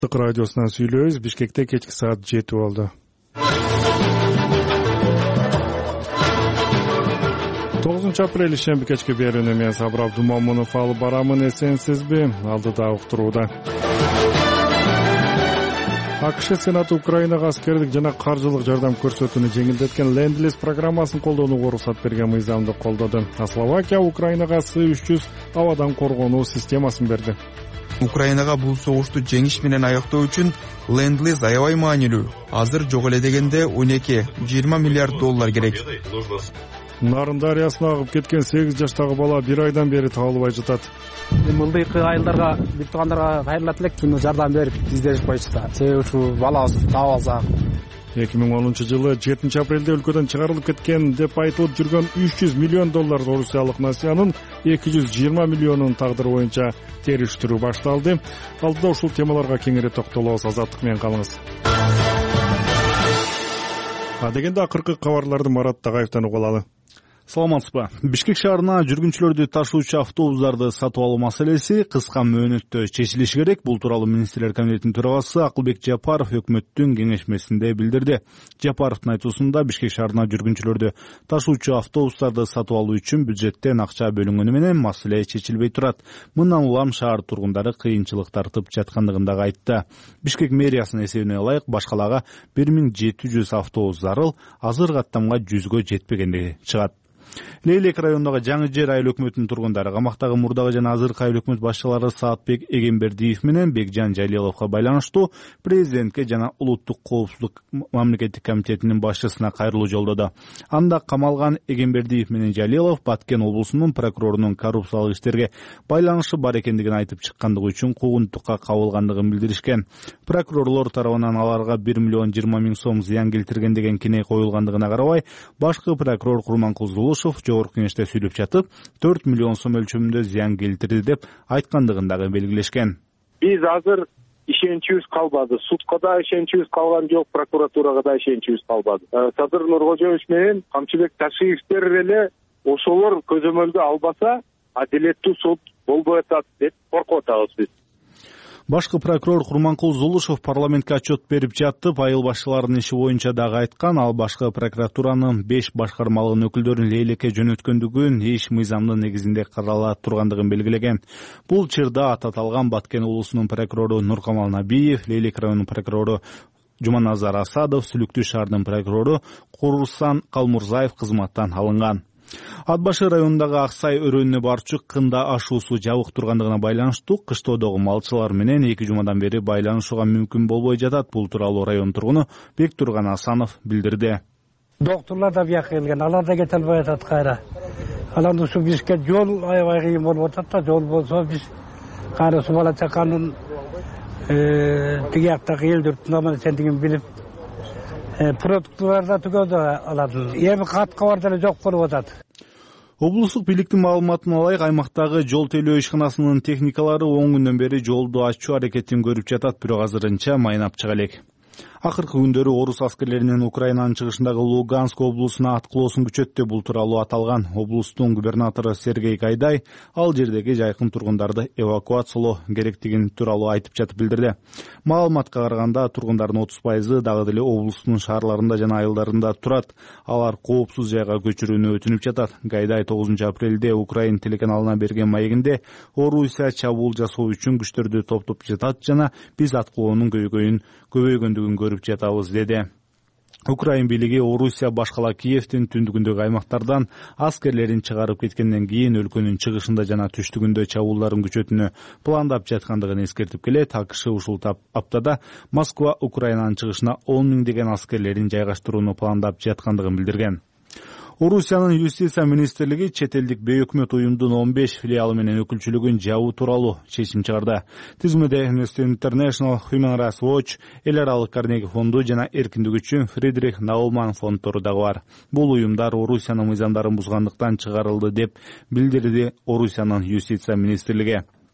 Радиосунан сүйлөбүз. Бишкекте кечки саат 7 болду. 9 апрель ишемби кечки берүүнү мен Сабыр Абдумомунов алып барамын. Эсенсизби? Алдыда уктурууда. АКШ Сенаты Украинага аскердик жана каржылык жардам көрсөтүүнү жеңилдеткен Ленд-лиз программасын колдонууга уруксат берген мыйзамды колдоду. Словакия Украинага С-300 абадан коргонуу системасын берди. Украинага бул согушту жеңиш менен аяктоо үчүн Ленд-лиз аябай маанилүү. Азыр жок эле дегенде 12-20 миллиард доллар керек. Нарын дарыясына агып кеткен 8 жаштагы бала 1 айдан бери табылбай жатат. Мылдыйкы айылдарга, бир туугандарга кайрылат элек, жардам берип издешип койчу. Себеби ушул балабызды таап алсак. 2010-жылы 7 апрелде өлкөдөн чыгарылып кеткен деп айтылып жүргөн 300 миллион доллар орусиялык насиянын 220 миллионунун тагдыры боюнча териштирүү башталды. Алдыда ушул темаларга кеңири токтолобуз. Азаттык менен калыңыз. Дегенде акыркы кабарларды Марат Тагаевтан угуп алалы. Саламатсызбы. Бишкек шаарына жүргүнчүлөрдү ташуучу автобустарды сатып алуу маселеси кыска мөөнөттө чечилиши керек. Бул тууралуу министрлер комитетинин төрагасы Акылбек Жапаров өкмөттүн кеңешмесинде билдирди. Жапаровдун айтуусунда Бишкек шаарына жүргүнчүлөрдү ташуучу автобустарды сатып алуу үчүн бюджеттен акча бөлүнгөнү менен маселе чечилбей турат. Мындан улам шаар тургундары кыйынчылык тартып жаткандыгын дагы айтты. Бишкек мэриясынын эсебине ылайык башкалага 1700 автобус зарыл, азыр каттамга 100гө жетпегендиги чыгат. Лейлек районундагы Жаңы Жер айыл өкмөтүнүн тургундары камактагы мурдагы жана азыркы айыл өкмөт башчылары Саатбек Эгембердиев менен Бекжан Жалиловго байланыштуу президентке жана улуттук коопсуздук мамлекеттик комитетинин башчысына кайрылуу жолдоду. Анда камалган Эгембердиев менен Жалилов Баткен облусунун прокурорунун коррупциялык иштерге байланышы бар экендигин айтып чыккандыгы үчүн куугунтукка кабылгандыгын билдиришкен. Прокурорлор тарабынан аларга 1 миллион 20 миң сом зыян келтирген деген кине коюлгандыгына карабай, башкы прокурор Курманкул Зулушев жогорку кеңеште сүйлөп жатып, 4 миллион сом өлчөмүндө зыян келтирди деп айткандыгын дагы белгилешкен. Биз азыр ишеничибиз калбады. Судка да ишеничибиз калган жок, прокуратурага да ишеничибиз калбады. Садыр Нуркожоевич менен Камчыбек Ташиевтер эле ошолор көзөмөлгө албаса, адилеттүү суд болбой атат деп коркуп атабыз биз. Башкы прокурор Курманкул Зулушев парламентке отчет берип жатып, айыл башчыларынын иши боюнча дагы айткан. Ал башкы прокуратуранын 5 башкармалыгынын өкүлдөрүн Лейлекке жөнөткөндүгүн иш мыйзамдын негизинде карала тургандыгын белгилеген. Бул чырда аталган Баткен облусунун прокурору Нуркамал Набиев, Лейлек районунун прокурору Жуманазар Асадов, Сүлүктүү шаарынын прокурору Курсан Калмурзаев кызматтан алынган. Ат башы районундагы Аксай өрөөнүнө барчу кында ашуусу жабык тургандыгына байланыштуу кыштоодогу малчылар менен 2 жумадан бери байланышууга мүмкүн болбой жатат. Бул тууралуу район тургуну Бектурган Асанов билдирди. Доктурлар да бияка келген, алар да кете албай атат кайра. Алар ушу бизге жол аябай кыйын болуп атат да, жол болсо биз кайра ушу бала чаканын тиги жактагы элдердин аман эсендигин билип продуктлар да түгөдө алат. Эми кат кабар деле жок болуп атат. Облустук бийликтин маалыматына ылайык, аймактагы жол тейлөө ишканасынын техникалары 10 күндөн бери жолду ачуу аракетин көрүп жатат, бирок азырынча майнап чыга элек. Акыркы күндөрү орус аскерлеринин Украинанын чыгышындагы Луганск облусуна аткылоосун күчөттү. Бул тууралуу аталган облустун губернатору Сергей Гайдай ал жердеги жайкын тургундарды эвакуациялоо керектигин тууралуу айтып жатып билдирди. Маалыматка караганда тургундардын 30% дагы деле облустун шаарларында жана айылдарында турат. Алар коопсуз жайга көчүрүүнү өтүнүп жатат. Гайдай 9 апрелде Украин телеканалына берген маегинде Орусия чабуул жасоо үчүн күчтөрдү топтоп жатат жана биз аткылоонун көбөйгөндүгүн көрүп жатабыз деди. Украин бийлиги Орусия башкала Киевдин түндүгүндөгү аймактардан аскерлерин чыгарып кеткенден кийин өлкөнүн чыгышында жана түштүгүндө чабуулдарын күчөтүүнү пландап жаткандыгын эскертип келет. АКШ ушул аптада Москва Украинанын чыгышына 10 миңдеген аскерлерин жайгаштырууну пландап жаткандыгын билдирген. Орусиянын юстиция министрлиги чет элдик бейөкмөт уюмдун 15 филиалы менен өкүлчүлүгүн жабуу тууралуу чечим чыгарды. Тизмеде Amnesty International, Human Rights Watch, Эл аралык Карнеги фонду жана эркиндик үчүн Фридрих Науман фонддору дагы бар. Бул уюмдар Орусиянын мыйзамдарын бузгандыктан чыгарылды деп билдирди Орусиянын юстиция министрлиги.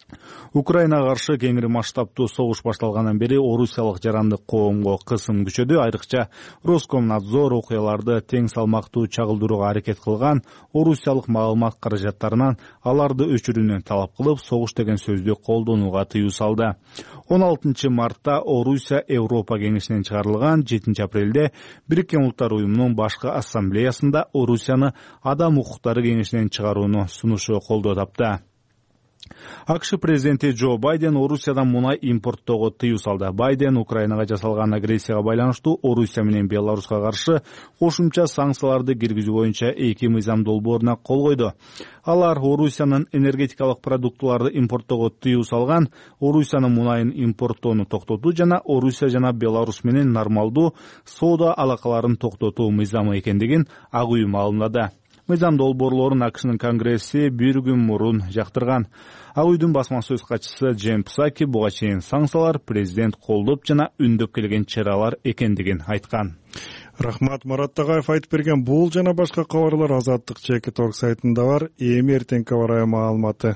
Украинага каршы кеңири масштабтуу согуш башталгандан бери орусиялык жарандык коомго кысым күчөдү. Айрыкча Роскомнадзор окуяларды тең салмактуу чагылдырууга аракет кылган орусиялык маалымат каражаттарынан аларды өчүрүүнү талап кылып, согуш деген сөздү колдонууга тыюу салды. 16 мартта Орусия Европа кеңешинен чыгарылган, 7 апрелде Бириккен Улуттар уюмунун башкы ассамблеясында Орусияны Адам укуктары кеңешинен чыгарууну сунушу колдоо тапты. АКШ президенти Джо Байден Орусиядан мунай импорттоого тыюу салды. Байден Украинага жасалган агрессияга байланыштуу Орусия менен Беларуска каршы кошумча санкцияларды киргизүү боюнча 2 мыйзам долбооруна кол койду. Алар Орусиянын энергетикалык продуктуларды импорттоого тыюу салган, Орусиянын мунайын импорттоону токтотуу жана Орусия жана Беларус менен нормалдуу соода алакаларын токтотуу мыйзамы экендигин Ак үй маалымдады. Мыйзам долбоорлорун АКШнын конгресси бир күн мурун жактырган. Ак үйдүн басма сөз катчысы Джейн Псаки буга чейин санкциялар президент колдоп жана үндөп келген чаралар экендигин айткан. Рахмат, Марат Тагаев айтып берген. Бул жана башка кабарлар Азаттык ЧК сайтында бар. Эми эртеңки аба ырайы маалыматы.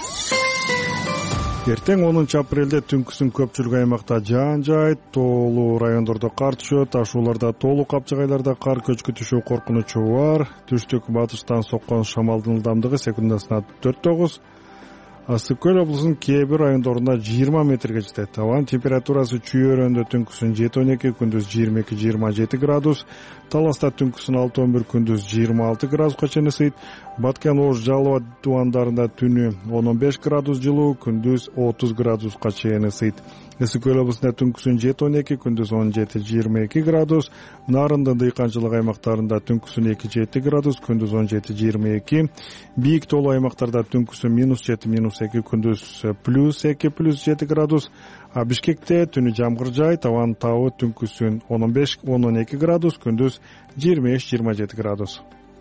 Эртең 10 апрелде түнкүсүн көпчүлүк аймакта жаан жаайт, тоолуу райондордо кар түшөт, ташууларда тоолуу капчыгайларда кар көчкү түшүү коркунучу бар. Түштүк батыштан соккон шамалдын ылдамдыгы секундасына 4-9. Ысык көл облусунун кээ бир райондорунда 20 метрге жетет. Абанын температурасы Чүй-Өрөндө түнкүсүн 7-12, күндүз 22-27 градус. Таласта түнкүсүн 6-11, күндүз 26 градуска чейин ысыйт. Баткен, Ош, Жалова дубандарында түнү 10-15 градус жылуу, күндүз 30 градуска чейин ысыйт. Ысык көл облусунда түнкүсүн 7-12, күндүз 17-22 градус. Нарындын дыйканчылык аймактарында түнкүсүн 2-7 градус, күндүз 17-22. Бийик тоолуу аймактарда түнкүсүн -7-2, күндүз +2, +7 градус. А Бишкекте түнү жамгыр жаайт, абанын табы түнкүсүн 15-12 градус, күндүз 23-27 градус.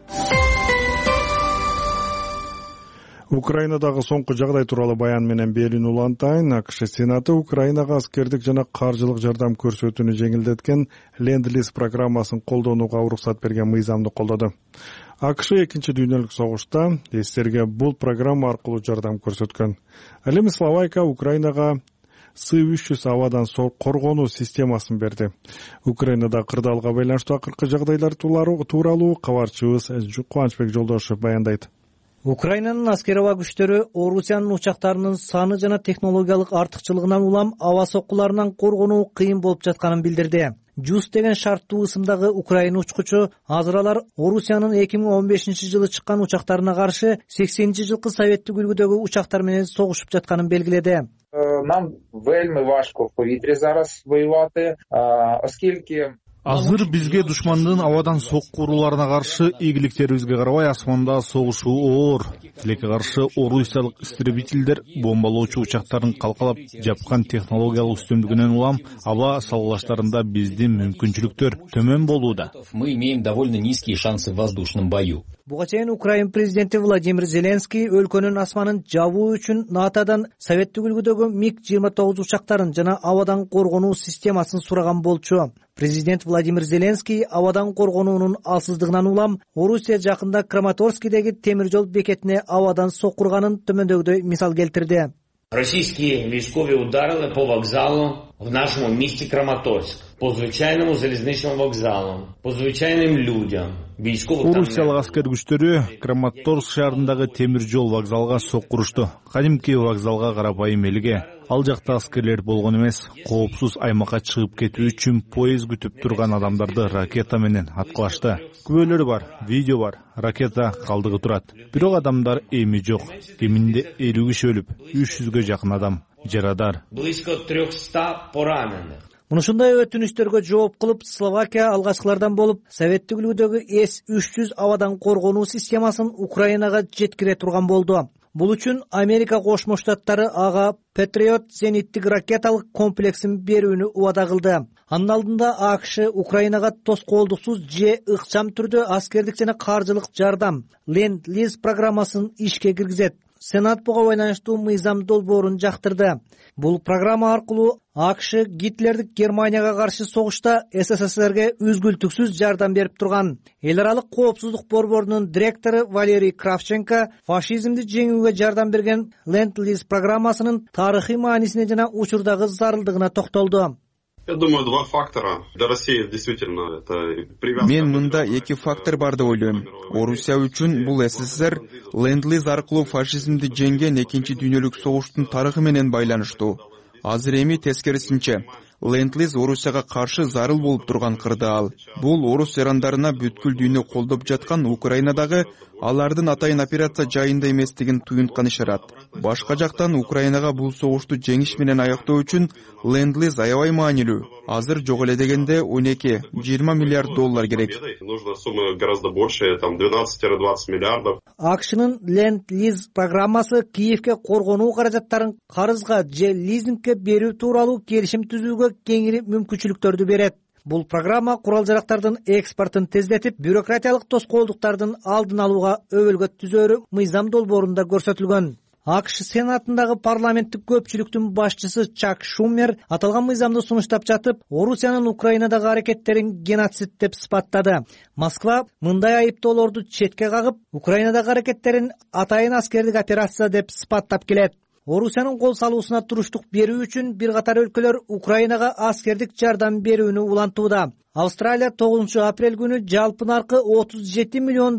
Украинадагы соңку жагдай тууралуу баян менен Белин улантайын. АКШ Сенаты Украинага аскердик жана каржылык жардам көрсөтүүнү жеңилдеткен Ленд-лиз программасын колдонууга уруксат берген мыйзамды колдоду. АКШ 2 дүйнөлүк согушта эстерге бул программа аркылуу жардам көрсөткөн. Ал эми Словакия Украинага С-300 абадан коргонуу системасын берди. Украинада кырдаалга байланыштуу акыркы жагдайлар тууралуу кабарчыбыз Кубанычбек Жолдошев баяндайт. Украинанын аскер аба күчтөрү Орусиянын учактарынын саны жана технологиялык артыкчылыгынан улам аба соккуларынан коргонуу кыйын болуп жатканын билдирди. Жус деген шарттуу ысымдагы Украина учкучу азыр алар Орусиянын 2015 жылы чыккан учактарына каршы 80-жылкы советтик үлгүдөгү учактар менен согушуп жатканын белгиледи. Нам вельми важко в повітрі зараз воювати, оскільки Азыр бизге душмандын абадан сокку урууларына каршы ийгиликтерибизге карабай асманда согушуу оор. Тилекке каршы орусиялык истребительдер бомбалоочу учактарын калкалап жапкан технологиялык үстүмдүгүнөн улам аба салгылаштарында биздин мүмкүнчүлүктөр төмөн болууда. Мы имеем довольно низкие шансы в воздушном бою. Буга чейин Украин президенти Владимир Зеленский өлкөнүн асманын жабуу үчүн НАТОдан советтик үлгүдөгү МиГ-29 учактарын жана абадан коргонуу системасын сураган болчу. Президент Владимир Зеленский абадан коргонуунун алсыздыгынан улам Орусия жакында Краматорскийдеги темир жол бекетине абадан соккурганын төмөндөгүдөй мисал келтирди. Российские військові ударили по вокзалу в нашому місті Краматорськ, по звичайному залізничному вокзалу, по звичайним людям. Орусиялык аскер күчтөрү Краматорск шаарындагы темир жол вокзалга соккурушту. Кадимки вокзалга карабайым элге. Ал жакта аскерлер болгон эмес, коопсуз аймакка чыгып кетүү үчүн поезд күтүп турган адамдарды ракета менен аткылашты. Күбөлөр бар, видео бар, ракета калдыгы турат. Бирок адамдар эми жок. Кеминде 50 киши өлүп, 300гө жакын адам жарадар. Близко 300 поранених. Мынушундай өтүнүштөргө жооп кылып, Словакия алгачкылардан болуп, советтик үлгүдөгү С-300 абадан коргонуу системасын Украинага жеткире турган болду. Бул үчүн Америка Кошмо Штаттары ага Patriot зениттик ракеталык комплексин берүүнү убада кылды. Анын алдында АКШ Украинага тоскоолдуксуз же ыкчам түрдө аскердик жана каржылык жардам Ленд-лиз программасын ишке киргизет. Сенат буга байланыштуу мыйзам долбоорун жактырды. Бул программа аркылуу АКШ Гитлердик Германияга каршы согушта СССРге үзгүлтүксүз жардам берип турган. Эл аралык коопсуздук борборунун директору Валерий Кравченко фашизмди жеңүүгө жардам берген Ленд-лиз программасынын тарыхый маанисине жана учурдагы зарылдыгына токтолду. Я думаю, два фактора. Для России действительно это привязка. Мен мында эки фактор бар деп ойлойм. Орусия үчүн бул СССР Ленд-лиз аркылуу фашизмди жеңген экинчи дүйнөлүк согуштун тарыхы менен байланыштуу. Азыр эми тескерисинче, Ленд-лиз Орусияга каршы зарыл болуп турган кырдаал. Бул орус эрандарына бүткүл дүйнө колдоп жаткан Украинадагы алардын атайын операция жайында эместигин туюнткан ишарат. Башка жактан Украинага бул согушту жеңиш менен аяктоо үчүн Ленд-лиз аябай маанилүү. Азыр жок эле дегенде 12-20 миллиард доллар керек. Нужна сумма гораздо больше, там 12-20 миллиардов. АКШнын Ленд-лиз программасы Киевке коргонуу каражаттарын карызга же лизингге берүү тууралуу келишим түзүүгө кеңири мүмкүнчүлүктөрдү берет. Бул программа курал-жарактардын экспортун тездетип, бюрократиялык тоскоолдуктардын алдын алууга өбөлгө түзөөрү мыйзам долбоорунда көрсөтүлгөн. АКШ Сенатындагы парламенттик көпчүлүктүн башчысы Чак Шумер аталган мыйзамды сунуштап жатып, Орусиянын Украинадагы аракеттерин геноцид деп сыпаттады. Москва мындай айыптоолорду четке кагып, Украинадагы аракеттерин атайын аскердик операция деп сыпаттап келет. Орусиянын кол салуусуна туруштук берүү үчүн бир катар өлкөлөр Украинага аскердик жардам берүүнү улантууда. Австралия 9 апрель күнү жалпы наркы $37 миллион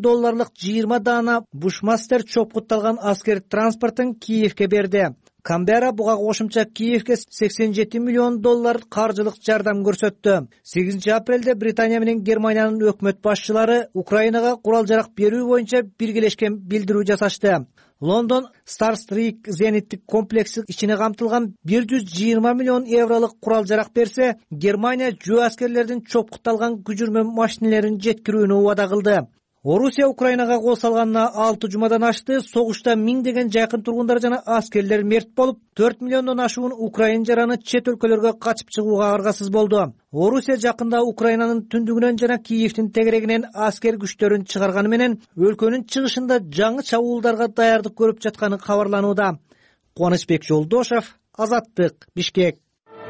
20 даана Бушмастер чопкутталган аскер транспортун Киевке берди. Камбера буга кошумча Киевке $87 миллион каржылык жардам көрсөттү. 8 апрелде Британия менен Германиянын өкмөт башчылары Украинага курал-жарак берүү боюнча биргелешкен билдирүү жасашты. Лондон Starstreak зениттик комплекси ичине камтылган 120 миллион евролук курал-жарак берсе, Германия жөө аскерлердин чопкутталган күжүрмө машинелерин жеткирүүнү убада кылды. Орусия Украинага кол салганына 6 жумадан ашты. Согушта миңдеген жакын тургундар жана аскерлер мерт болуп, 4 миллиондон ашуун украин жараны чет өлкөлөргө качып чыгууга аргасыз болду. Орусия жакында Украинанын түндүгүнөн жана Киевдин тегерегинен аскер күчтөрүн чыгарганы менен өлкөнүн чыгышында жаңы чабуулдарга даярдык көрүп жатканы кабарланууда. Кубанычбек Жолдошов, Азаттык, Бишкек.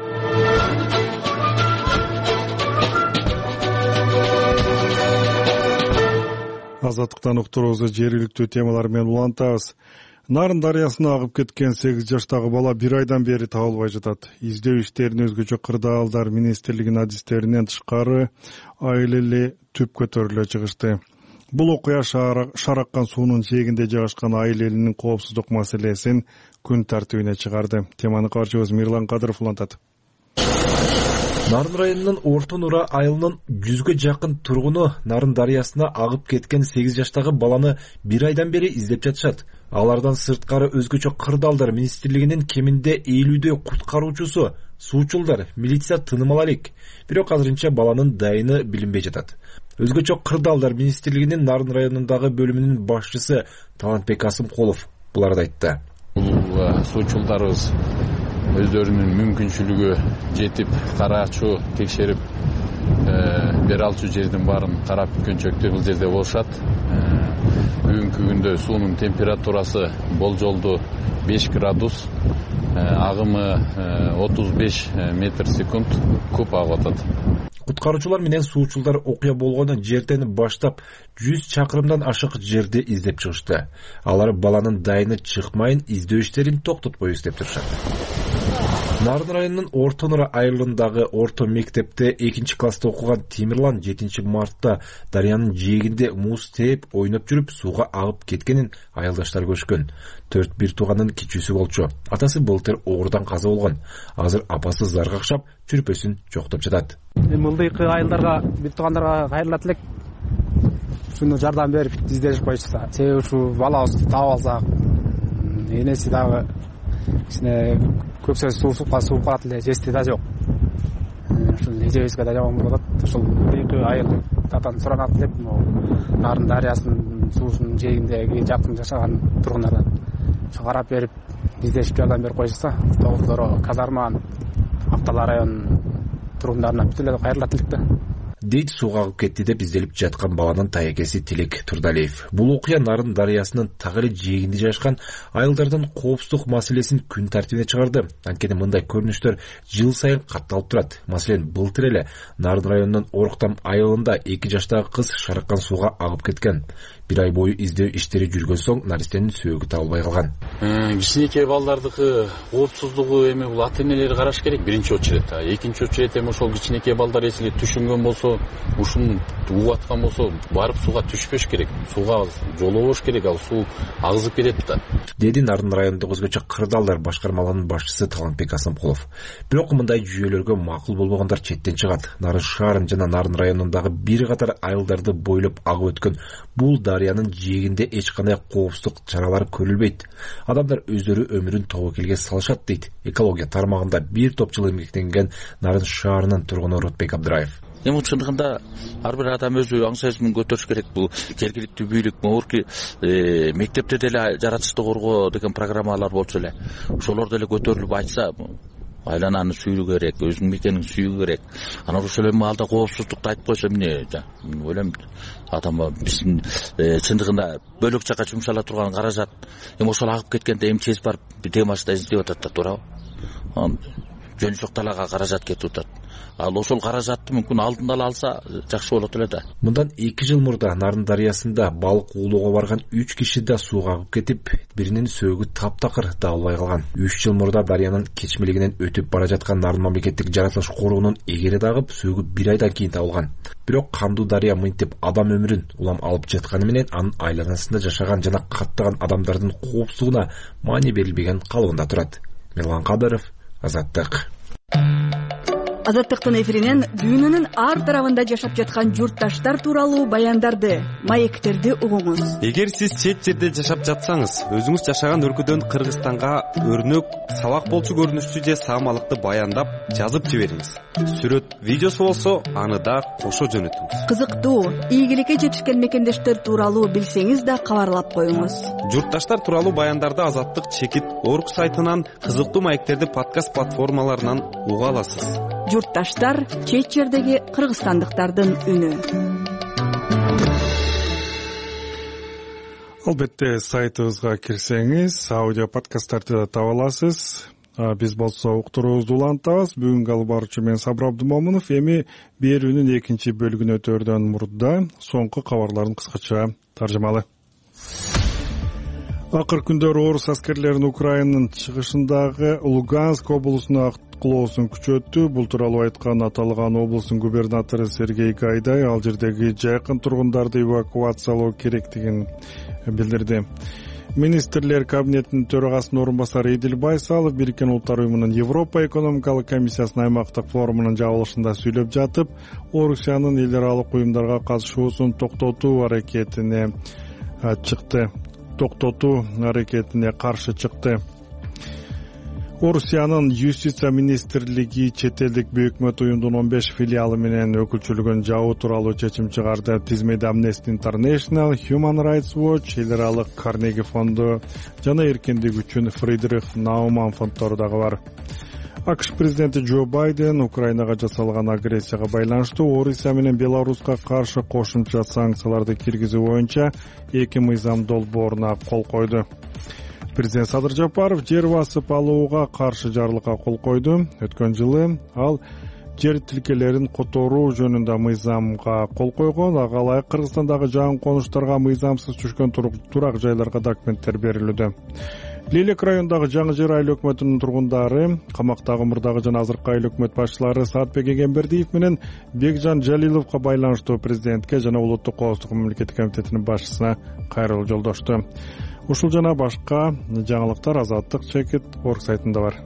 Азаттыктан уктуруубузду жергиликтүү темалар менен улантабыз. Нарын дарыясына агып кеткен 8 жаштагы бала 1 айдан бери табылбай жатат. Издөө иштерин өзгөчө кырдаалдар министрлигинин адистеринен тышкары айыл түп көтөрүлө чыгышты. Бул окуя шараккан суунун жээгинде жайгашкан айыл элинин коопсуздук маселесин күн тартибине чыгарды. Теманы кабарчыбыз Мирлан Кадыров улантат. Нарын районунун Орто Нура айылынын 100гө жакын тургуну Нарын дарыясына агып кеткен 8 жаштагы баланы 1 айдан бери издеп жатышат. Алардан сырткары өзгөчө кырдаалдар министрлигинин кеминде 50дей куткаруучусу, суучулдар, милиция тыным ала элек. Бирок азырынча баланын дайыны билинбей жатат. Өзгөчө кырдаалдар министрлигинин Нарын районундагы бөлүмүнүн башчысы Талантбек Асымкулов буларды айтты. Бул суучулдарыбыз өздөрүнүн мүмкүнчүлүгү жетип караачу текшерип бере алчу жердин баарын карап күнчөктүү бул жерде болушат. Бүгүнкү күндө суунун температурасы болжолду 5 градус, агымы 35 метр секунд куб агып атат. Куткаруучулар менен суучулдар окуя болгон жерден баштап 100 чакырымдан ашык жерди издеп чыгышты. Алар баланын дайыны чыкмайын издөө иштерин токтотпой издеп турушат. Нарын районунун Орто Нура айылындагы орто мектепте 2-класста окуган Темирлан 7 мартта дарыянын жээгинде муз тээп ойноп жүрүп сууга агып кеткенин айылдаштар көрүшкөн. 4-1 тууганын кичүүсү болчу. Атасы былтыр оорудан каза болгон. Азыр апасы зар какшап чүрпөсүн жоктоп жатат. Мындайкы айылдарга, бир туугандарга кайрылат элек. Ушуну жардам берип издешип койчу. Себеби ушу балабызды таап алсак, энеси дагы кичине көпсө сууп калат эле, жести да жок. Ушул эжебизге да жаман болот. Ушул бир айыл татан суранат элек, Нарын дарыясынын суусунун жээгиндеги жакын жашаган тургундардан карап берип издешип жардам берип койсо, тоғыздоро казарманын Актала районунун тургундарына бүт эле кайрылат элек да. дейт сууга агып кетти деп изделип жаткан баланын таекеси Тилек Турдалиев. Бул окуя Нарын дарыясынын так эле жээгинде жашкан айылдардын коопсуздук маселесин күн тартибине чыгарды. Анткени мындай көрүнүштөр жыл сайын катталып турат. Маселен, былтыр эле Нарын районунун Оруктам айылында 2 жаштагы кыз шарыккан сууга агып кеткен. 1 ай бою издөө иштери жүргөн соң наристенин сөөгү табылбай калган. Кичинекей балдардыкы коопсуздугу эми бул ата энелер караш керек биринчи очередь. Экинчи очередь эми ошол кичинекей балдар эсиге түшүнгөн болсо, ушун угуп аткан болсо, барып сууга түшпөш керек. Сууга жолобош керек, ал суу агызып кетет да. Деди Нарын районундук өзгөчө кырдаалдар башкармаларынын башчысы Талантбек Асамкулов. Бирок мындай жүйөлөргө макул болбогондар четтен чыгат. Нарын шаарын жана Нарын районундагы бир катар айылдарды бойлоп агып өткөн бул дарыянын жээгинде эч кандай коопсуздук чаралары көрүлбөйт. Адамдар өздөрү өмүрүн тобокелге салышат дейт экология тармагында бир топ жыл эмгектенген Нарын шаарынын тургуну Ротбек Абдыраев. Эми чындыгында ар бир адам өзү аң сезимин көтөрүш керек. Бул жергиликтүү бийлик могурки мектепте деле жаратылышты коргоо деген программалар болчу эле. Ошолор деле көтөрүлүп айтса, айлананы сүйүү керек, өзүнүн мекенин сүйүү керек. Анан ошол эми маалда коопсуздукту айтып койсо эмне ойлойм. Адам биздин чындыгында бөлөк жака жумшала турган каражат эми ошол агып кеткенде МЧС барып темасында издеп атат да, туурабы? Жөн жок талаага каражат кетип атат. Ал ошол каражатты мүмкүн алдында алса жакшы болот эле да. Мындан 2 жыл мурда Нарын дарыясында балык уулоого барган 3 киши да сууга агып кетип, биринин сөөгү таптакыр табылбай калган. 3 жыл мурда дарыянын кечмелигинен өтүп бара жаткан Нарын мамлекеттик жаратылыш коргоонун эгери дагып, сөөгү 1 айдан кийин табылган. Бирок кандуу дарыя мынтип адам өмүрүн улам алып жатканы менен анын айланасында жашаган жана каттаган адамдардын коопсуздугуна маани берилбеген калыбында турат. Мирлан Кадыров, Азаттык. Азаттыктын эфиринен дүйнөнүн ар тарабында жашап жаткан журтташтар тууралуу баяндарды, маектерди угуңуз. Эгер сиз чет жерде жашап жатсаңыз, өзүңүз жашаган өлкөдөн Кыргызстанга өрнөк, сабак болчу көрүнүштүү же саамалыкты баяндап, жазып жибериңиз. Сүрөт, видеосу болсо, аны да кошо жөнөтүңүз. Кызыктуу, ийгиликке жетишкен мекендештер тууралуу билсеңиз да кабарлап коюңуз. Журтташтар тууралуу баяндарды Азаттык чекит орг сайтынан, кызыктуу маектерди подкаст платформаларынан уга аласыз. Журтташтар чет жердеги кыргызстандыктардын үнү. Албетте сайтыбызга кирсеңиз, аудио подкасттарды таба аласыз. Биз болсо уктуруубузду улантабыз. Бүгүнкү алып баруучу мен Сабыр Абдымомунов. Эми берүүнүн экинчи бөлүгүнө өтөрдөн мурда соңку кабарларын кыскача таржымалы. Акыр күндөрү орус аскерлеринин Украинанын чыгышындагы Луганск облусуна аткылоосун күчөттү. Бул тууралуу айткан аталган облустун губернатору Сергей Гайдай ал жердеги жайкын тургундарды эвакуациялоо керектигин билдирди. Министрлер кабинетинин төрагасынын орун басары Эдил Байсалов Бириккен Улуттар уюмунун Европа экономикалык комиссиясынын аймактык форумунун жабылышында сүйлөп жатып, Орусиянын эл аралык уюмдарга катышуусун токтотуу аракетине каршы чыкты. Орусиянын Юстиция министрлиги чет элдик бөкмөт уюмдун 15 филиалы менен өкүлчүлүгүн жабуу тууралуу чечим чыгарды. Тизмеде Amnesty International, Human Rights Watch, эл аралык Карнеги фонду жана эркиндик үчүн Фридрих Науман фонддору дагы бар. АКШ президенти Джо Байден Украинага жасалган агрессияга байланыштуу Орусия менен Беларуска каршы кошумча санкцияларды киргизүү боюнча 2 мыйзам долбооруна кол койду. Президент Садыр Жапаров жер басып алууга каршы жарлыкка кол койду. Өткөн жылы ал жер тилкелерин которуу жөнүндө мыйзамга кол койгон. Ага ылайык Кыргызстандагы жаңы конуштарга мыйзамсыз түшкөн турак жайларга документтер берилүүдө. Лелек районундагы жаңы жер айыл өкмөтүнүн тургундары, камактагы мурдагы жана азыркы айыл өкмөт башчылары Саатбек Эгембердиев менен Бекжан Жалиловго байланыштуу президентке жана улуттук коопсуздук мамлекеттик комитетинин башчысына кайрылуу жолдошту. Ушул жана башка жаңылыктар Азаттык чекит орг сайтында бар.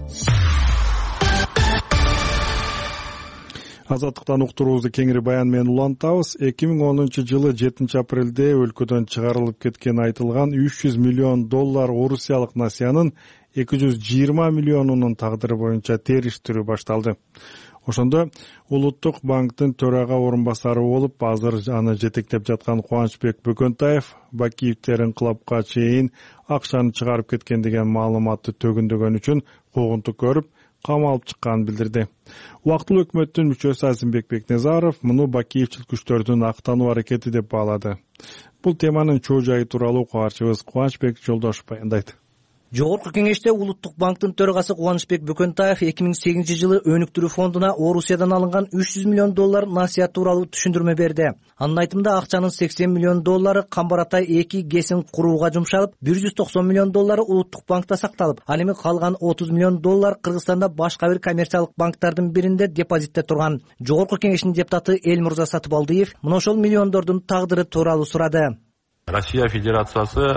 Азаттыктан уктуруубузду кеңири баян менен улантабыз. 2010 жылы 7 апрелде өлкөдөн чыгарылып кеткен айтылган $300 миллион Орусиялык насиянын 220 миллионунун тагдыры боюнча териштирүү башталды. Ошондо Улуттук банктын төрага орун басары болуп, азыр аны жетектеп жаткан Кубанычбек Бөкөнтаев Бакиевдер инкылапка чейин акчаны чыгарып кеткен деген маалыматты төгүндөгөн үчүн куугунтук көрүп, камалып чыкканын билдирди. Убактылуу өкмөттүн мүчөсү Азимбек Бекназаров муну бакиевчил күчтөрдүн актануу аракети деп баалады. Бул теманын чоо жайы тууралуу кабарчыбыз Кубанычбек Жолдошов баяндайт. Жогорку кеңеште Улуттук банктын төрагасы Кубанычбек Бөкөнтаев 2008 жылы өнүктүрүү фондуна Орусиядан алынган $300 миллион насыят тууралуу түшүндүрмө берди. Анын айтымында акчанын $80 миллион Камбар-Атай 2 ГЭСин курууга жумшалып, $190 миллион Улуттук банкта сакталып, ал эми калган $30 миллион Кыргызстанда башка бир коммерциялык банктардын биринде депозитте турган. Жогорку кеңештин депутаты Элмурза Сатыбалдиев мына ошол миллиондордун тагдыры тууралуу сурады. Россия Федерациясы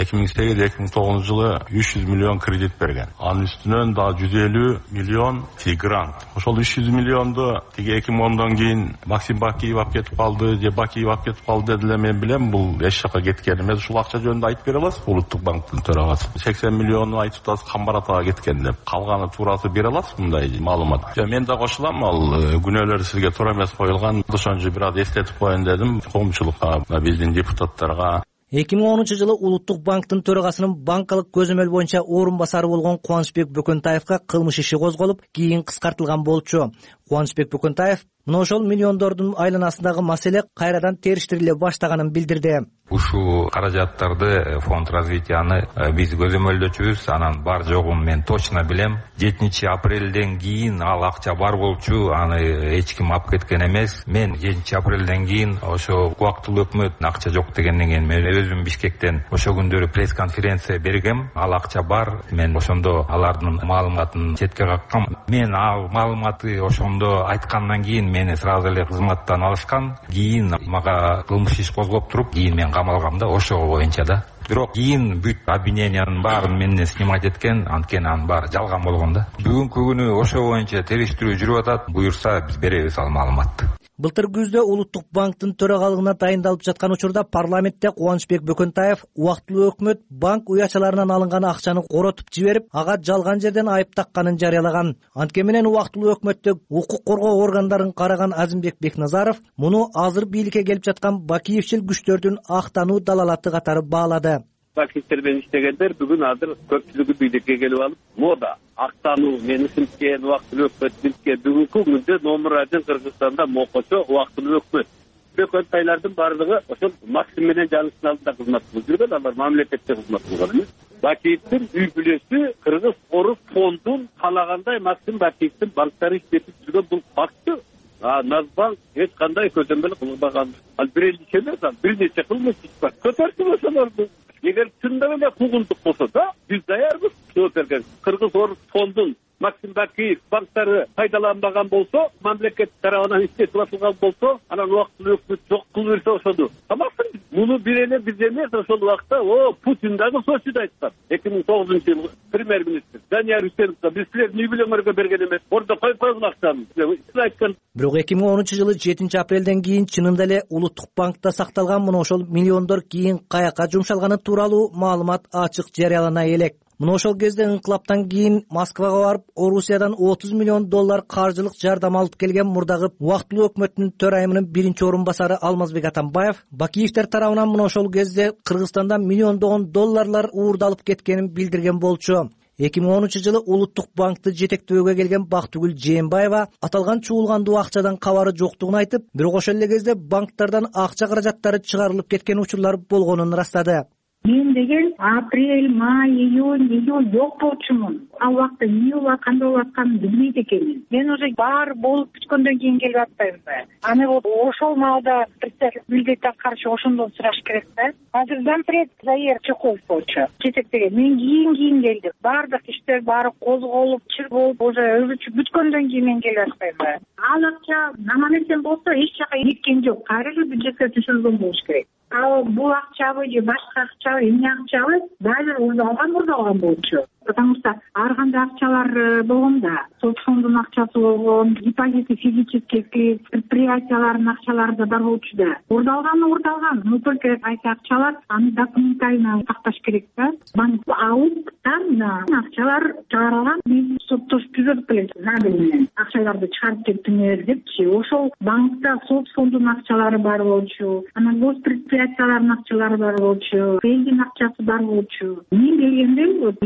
2008-2009 жылы 300 миллион кредит берген. Анын үстүнөн да 150 миллион грант. Ошол 300 миллионду тиги 2010дон кийин Максим Бакиев алып кетип калды, же Бакиев алып кетип калды деле мен билем, бул эч жака кеткен эмес. Ушул акча жөнүндө айтып бере аласыз? Улуттук банктын төрагасы 80 миллиону айтып атасыз Камбар-Атага кеткен деп. Калганы туурасы бере аласыз мындай маалымат? Мен да кошулам, ал күнөөлөр сизге туура эмес коюлган. Ошончо бир аз эстетип коеюн дедим коомчулукка, биздин депутаттарга. 2010 жылы Улуттук банктын төрагасынын банкалык көзөмөл боюнча орун басары болгон Кубанычбек Бөкөнтаевга кылмыш иши козголуп, кийин кыскартылган болчу. Кубанычбек Бөкөнтаев мына ошол миллиондордун айланасындагы маселе кайрадан териштириле баштаганын билдирди. Ушул каражаттарды фонд развитияны биз көзөмөлдөчүбүз, анан бар жогун мен точно билем. 7 апрелден кийин ал акча бар болчу, аны эч ким алып кеткен эмес. Мен 7 апрелден кийин ошо убактылуу өкмөт акча жок дегенден кийин мен өзүм Бишкектен ошо күндөрү пресс-конференция бергем. Ал акча бар. Мен ошондо алардын маалыматын четке каккам. Мен ал маалыматты ошондо айткандан кийин мени сразу эле кызматтан алышкан. Кийин мага кылмыш иш козгоп туруп, кийин мен камалгамда ошо боюнча да. Бирок кийин бүт обвинениянын баарын менден снимать эткен, анткени анын баары жалган болгон да. Бүгүнкү күнү ошо боюнча териштирүү жүрүп атат. Буюрса биз беребиз ал маалыматты. Былтыр күздө Улуттук банктын төрагалыгына дайындалып жаткан учурда парламентте Кубанычбек Бөкөнтаев убактылуу өкмөт банк уячаларынан алынган акчаны коротуп жиберип, ага жалган жерден айып такканын жарыялаган. Анткени менен убактылуу өкмөттө укук коргоо органдарын караган Азимбек Бекназаров муну азыр бийликке келип жаткан бакиевчил күчтөрдүн актануу далалаты катары баалады. Бакиевтерден иштегендер бүгүн азыр көпчүлүгү бийликке келип алып, мода актануу мени синткен убактылуу өкмөт синткен. Бүгүнкү күндө номер 1 Кыргызстанда мокочо убактылуу өкмөт. Бөкөнтайлардын бардыгы ошол Максим менен жанысынын алдында кызмат кылып жүргөн, алар мамлекетте кызмат кылган эмес. Бакиевдин үй бүлөсү Кыргыз Орус фондун каалагандай Максим Бакиевдин банктары иштетип жүргөн бул факты. Назбанк эч кандай көзөмөл кылбаган. Ал биринчи эмес, ал бир нече кылмыш иш бар. Көтөрсүң ошолорду. Эгер чындап эле куугунтук болсо да, биз даярбыз жооп берген. Кыргыз Орус фондун Максим Бакиев банктары пайдаланбаган болсо, мамлекет тарабынан иштетип атылган болсо, анан убактылуу өкмөт жок кылып берсе ошону тамаксың. Муну бир эле биз эмес, ошол убакта Путин дагы Сочиде айткан. 2009 жылы премьер-министр Данияр Үсеновго биз силердин үй бүлөңөргө берген эмес, ордо коюп койгул акчаны. Сиз айткан. Бирок 2010 жылы 7 апрелден кийин чынында эле Улуттук банкта сакталган мына ошол миллиондор кийин каяка жумшалганы тууралуу маалымат ачык жарыялана элек. Мына ошол кезде инкылаптан кийин Москвага барып, Орусиядан $30 миллион каржылык жардам алып келген мурдагы убактылуу өкмөттүн төрайымынын биринчи орун басары Алмазбек Атамбаев Бакиевтер тарабынан мына ошол кезде Кыргызстанда миллиондогон долларлар уурдалып кеткенин билдирген болчу. 2010 жылы Улуттук банкты жетектөөгө келген Бактыгүл Жээнбаева аталган чуулгандуу акчадан кабары жоктугун айтып, бирок ошол эле кезде банктардан акча каражаттары чыгарылып кеткен учурлар болгонун ырастады. Мен деген апрель, май, июль жок болчумун. Ал убакта эмне болуп кандай болуп атканын билбейт экенмин. Мен уже баары болуп бүткөндөн кийин келип атпаймынбы? Аны ошол маалда председатель милдеттен каршы ошондон сураш керек да. Азыр зампред Заир Чеков болчу. Жетектеген. Мен кийин келдим. Баардык иштер баары козголуп, чыргылып, уже өзүчө бүткөндөн кийин мен келип атпаймынбы? Ал акча наманесен болсо эч жака кеткен жок. Кайра бюджетке түшүрүлгөн болуш керек. Ал бул акчабы же башка акчабы, эмне акчабы баары уурдалган болчу. Потому что ар кандай акчалар болгондо, соцфондун акчасы болгон, депозиты физических предприятиялардын акчалары да бар болчу да. Уурдалган. Но только айта акчалар аны документально сакташ керек да. Банк алыптан акчалар чыгарылган, биз соттошуп түзөп келебиз. Акчаларды чыгарып кеттиңер депчи. Ошол банкта соцфондун акчалары бар болчу, анан госпредприятиялардын акчалары бар болчу, элдин акчасы бар болчу. Мен келгенде биздин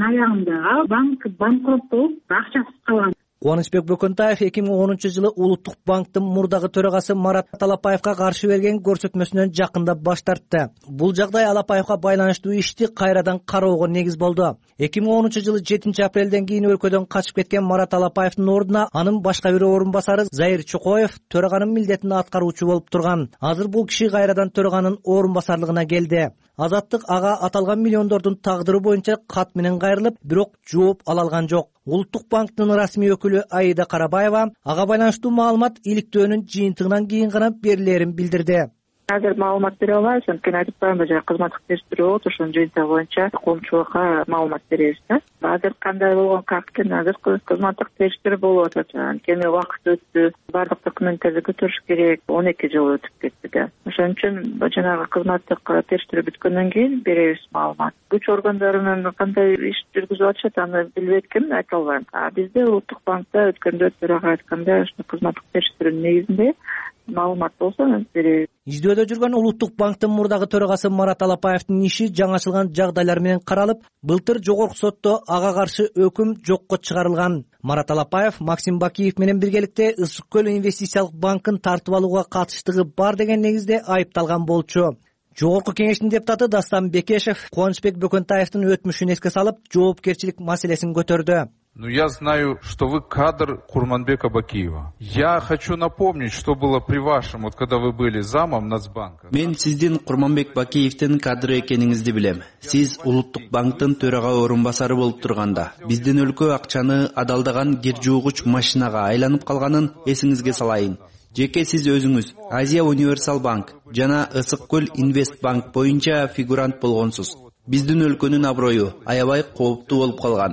аягында банк банкрот болуп акчасыз калган. Кубанычбек Бөкөнтаев 2010-жылы Улуттук банктын мурдагы төрагасы Марат Алапаевга каршы берген көрсөтмөсүнөн жакында баш тартты. Бул жагдай Алапаевга байланыштуу ишти кайрадан кароого негиз болду. 2010-жылы 7-апрелден кийин өлкөдөн качып кеткен Марат Алапаевдин ордуна анын башка бир орун басары Заир Чокоев төраганын милдетин аткаруучу болуп турган. Азыр бул киши кайрадан төраганын орун басарлыгына келди. Азаттык ага аталган миллиондордун тагдыры боюнча кат менен кайрылып, бирок жооп ала алган жок. Улуттук банктын расмий өкүлү Аида Карабаева ага байланыштуу маалымат иликтөөнүн жыйынтыгынан кийин гана берилерин билдирди. Азыр маалымат бере албайбыз, анткени айтып атпаймынбы, жана кызматтык териштирүү болот, ошонун жыйынтыгы боюнча коомчулукка маалымат беребиз да. Азыр кандай болгон кактын азыр кызматтык териштирүү болуп атат. Анткени убакыт өттү, баардык документтерди көтөрүш керек, 12 жыл өтүп кетти да. Ошон үчүн жанагы кызматтык териштирүү бүткөндөн кийин беребиз маалымат. Күч органдары менен кандай иш жүргүзүп атышат, аны билбейт айта албайм. Бизде Улуттук банкта өткөндө төрага айткандай кызматтык териштирүүнүн негизинде маалымат болсо беребиз. Издөөдө жүргөн Улуттук банктын мурдагы төрагасы Марат Алапаевдин иши жаңачылган жагдайлар менен каралып, былтыр жогорку сотто ага каршы өкүм жокко чыгарылган. Марат Алапаев Максим Бакиев менен биргеликте Ысык көл инвестициялык банкын тартып алууга катыштыгы бар деген негизде айыпталган болчу. Жогорку кеңештин депутаты Дастан Бекешев Кубанычбек Бөкөнтаевдин өтмүшүн эске салып, жоопкерчилик маселесин көтөрдү. Я знаю, что вы кадр Курманбека Бакиева. Я хочу напомнить, что было при вашем, когда вы были замом Нацбанка. Мен сиздин Курманбек Бакиевдин кадры экениңизди билем. Сиз Улуттук банктын төрага орун басары болуп турганда, биздин өлкө акчаны адалдаган кир жуугуч машинага айланып калганын эсиңизге салайын. Жеке сиз өзүңүз Азия Универсал банк жана Ысык көл Инвест банк боюнча фигурант болгонсуз. Биздин өлкөнүн аброю аябай кооптуу болуп калган.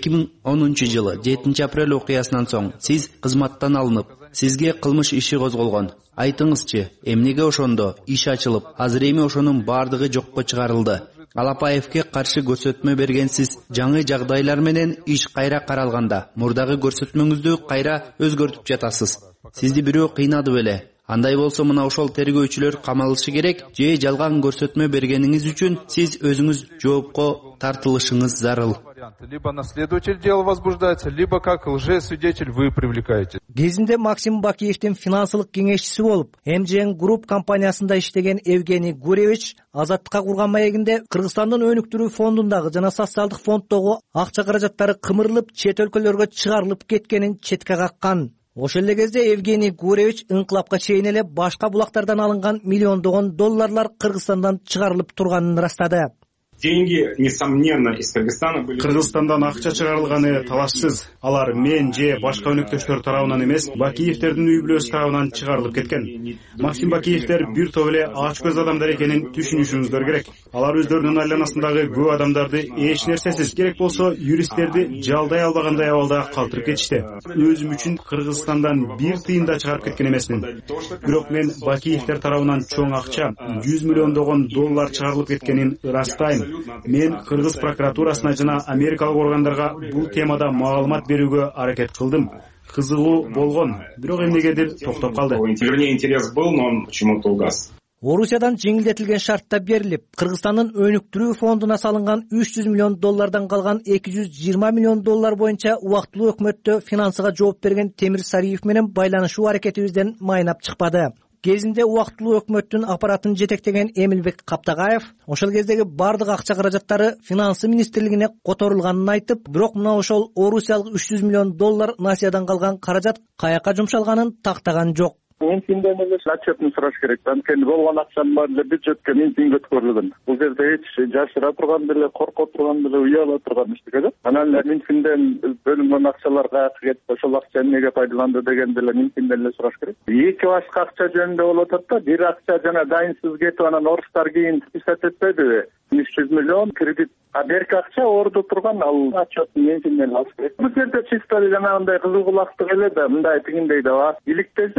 2010-жылы 7-апрель окуясынан соң сиз кызматтан алынып, сизге кылмыш иши козголгон. Айтыңызчы, эмнеге ошондо иш ачылып, азыр эми ошонун баардыгы жокко чыгарылды? Алапаевге каршы көрсөтмө бергенсиз, жаңы жагдайлар менен иш кайра каралганда, мурдагы көрсөтмөңүздү кайра өзгөртүп жатасыз. Сизди бирөө кыйнады беле? Андай болсо мына ошол тергөөчүлөр камалышы керек, же жалган көрсөтмө бергениңиз үчүн сиз өзүңүз жоопко тартылышыңыз зарыл. Либо на следователь дело возбуждается, либо как лжесвидетель вы привлекаете. Кезинде Максим Бакиевдин финансылык кеңешчиси болуп, МЖН Групп компаниясында иштеген Евгений Гуревич Азаттыкка курган маегинде Кыргызстандын өнүктүрүү фондундагы жана социалдык фонддогу акча каражаттары кымырылып, чет өлкөлөргө чыгарылып кеткенин четке каккан. Ошол эле кезде Евгений Гуревич ыңкылапка чейин эле башка булактардан алынган миллиондогон долларлар Кыргызстандан чыгарылып турганын ырастады. Деньги, несомненно, из Кыргызстана были... Кыргызстандан акча чыгарылганы талашсыз. Алар мен же башка өнөктөштөр тарабынан эмес, Бакиевдердин үй бүлөсү тарабынан чыгарылып кеткен. Максим Бакиевдер бир топ эле ач көз адамдар экенин түшүнүшүңүздөр керек. Алар өздөрүнүн айланасындагы көп адамдарды эч нерсесиз, керек болсо юристтерди жалдай албагандай абалда калтырып кетишти. Өзүм үчүн Кыргызстандан бир тыйын да чыгарып кеткен эмесмин. Бирок мен Бакиевдер тарабынан чоң акча, 100 миллиондогон доллар чыгарылып кеткенин ырастайм. Мен Кыргыз прокуратурасына жана америкалык органдарга бул темада маалымат берүүгө аракет кылдым. Кызыгуу болгон, бирок эмнегедир токтоп калды. Вернее, интерес был, но он почему-то угас. Орусиядан жеңилдетилген шартта берилип, Кыргызстандын өнүктүрүү фондуна салынган 300 миллион доллардан калган 220 миллион доллар боюнча убактылуу өкмөттө финансыга жооп берген Темир Сариев менен байланышуу аракетибизден майнап чыкпады. Кезинде убактылуу өкмөттүн аппаратын жетектеген Эмилбек Каптагаев ошол кездеги бардык акча каражаттары финансы министрлигине которулганын айтып, бирок мына ошол орусиялык 300 миллион доллар насыядан калган каражат каяка жумшалганын тактаган жок. Минфинден эле отчетун сураш керек. Анткени болгон акчанын баары эле бюджетке Минфинге өткөрүлгөн. Бул жерде эч жашыра турган деле, корко турган деле, уяла турган иш да. Анан эле Минфинден бөлүнгөн акчалар каяка кетти, ошол акча эмнеге пайдаланды деген деле Минфинден эле сураш керек. Эки башка акча жөнүндө болуп атат да, бир акча жана дайынсыз кетип, анан орустар кийин списать этпедиби? 300 миллион кредит. А берки акча ордо турган, ал отчетун Минфинден алыш керек. Бул жерде чисто жанагындай кызыл кулактык эле да, мындай тигиндей да бар. Иликтесе эч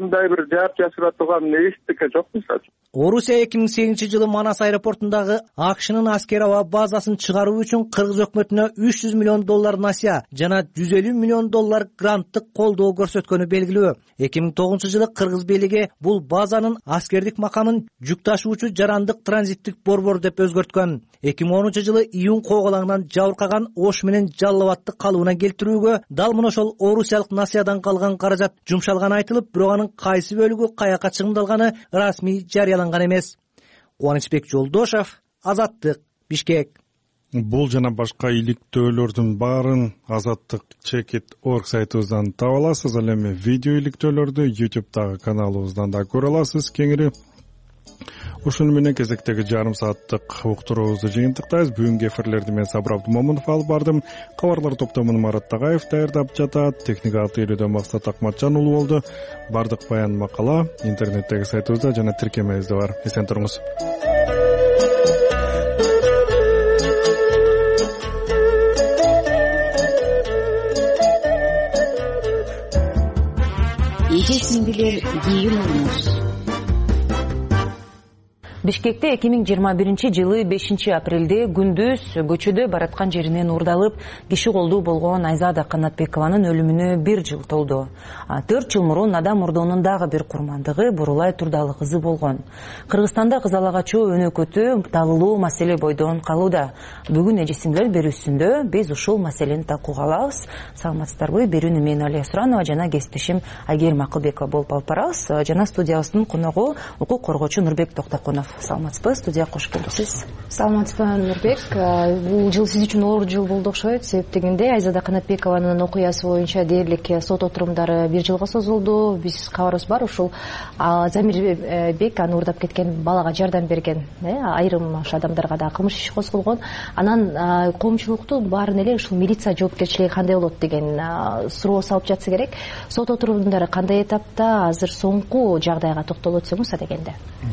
мындай бир жаап жашыра турган эчтеке жок мисалы. Орусия 2008-жылы Манас аэропортундагы АКШнын аскер аба базасын чыгаруу үчүн кыргыз өкмөтүнө $300 миллион насыя жана $150 миллион гранттык колдоо көрсөткөнү белгилүү. 2009-жылы кыргыз бийлиги бул базанын аскердик макамын жүк ташуучу жарандык транзиттик борбор деп өзгөрткөн. 2010-жылы июнь койголаңынан жабыркаган Ош менен Жалал Абадты калыбына келтирүүгө дал мына ошол орусиялык насыядан калган каражат жумшалганы айтылып, бирок анын кайсы бөлүгү каяка чыгымдалганы расмий жарыяланган эмес. Кубанычбек Жолдошев, Азаттык, Бишкек. Бул жана башка иликтөөлөрдүн баарын azattik.org сайтыбыздан таба аласыз. Ал эми видео иликтөөлөрдү YouTube'дагы каналыбыздан да көрө аласыз. Кеңири ушуну менен кезектеги жарым сааттык уктуруубузду жыйынтыктайбыз. Бүгүнкү эфирлерди мен Сабыр Абдумомунов алып бардым. Кабарлар топтомун Марат Тагаев даярдап жатат. Техникалык тейлөөдө Максат Акматжан уулу болду. Бардык баян макала интернеттеги сайтыбызда жана тиркемебизде бар. Эсен туруңуз. Эжесин билер кийин урмуш. Бишкекте 2021-жылы 5-апрелде күндүз көчөдө бараткан жеринен уурдалып, киши колдуу болгон Айзада Канатбекованын өлүмүнө 1 жыл толду. 4 жыл мурун адам мурдоонун дагы бир курмандыгы Бурулай Турдалы кызы болгон. Кыргызстанда кыз ала качуу өнөкөтү талуулуу маселе бойдон калууда. Бүгүн эжесиңер берүүсүндө биз ушул маселени талкууга алабыз. Саламатсыздарбы? Берүүнү мен Алия Суранова жана кесиптешим Айгерим Акылбекова болуп алып барабыз. Жана студиябыздын коногу укук коргоочу Нурбек Токтокунов. Саламатсызбы? Студияга кош келипсиз. Саламатсызбы, Нурбек. Бул жыл сиз үчүн оор жыл болду окшойт. Себеп дегенде Айзада Канатбекованын окуясы боюнча дээрлик сот отурумдары 1 жылга созулду. Биз кабарыбыз бар, ушул Замирбек аны уурдап кеткен балага жардам берген айрым адамдарга да кылмыш иши козголгон. Анан коомчулукту баарын эле ушул милиция жоопкерчилиги кандай болот деген суроо салып жатса керек. Сот отурумдары кандай этапта? Азыр соңку жагдайга токтолуп өтсөңүз дегенде.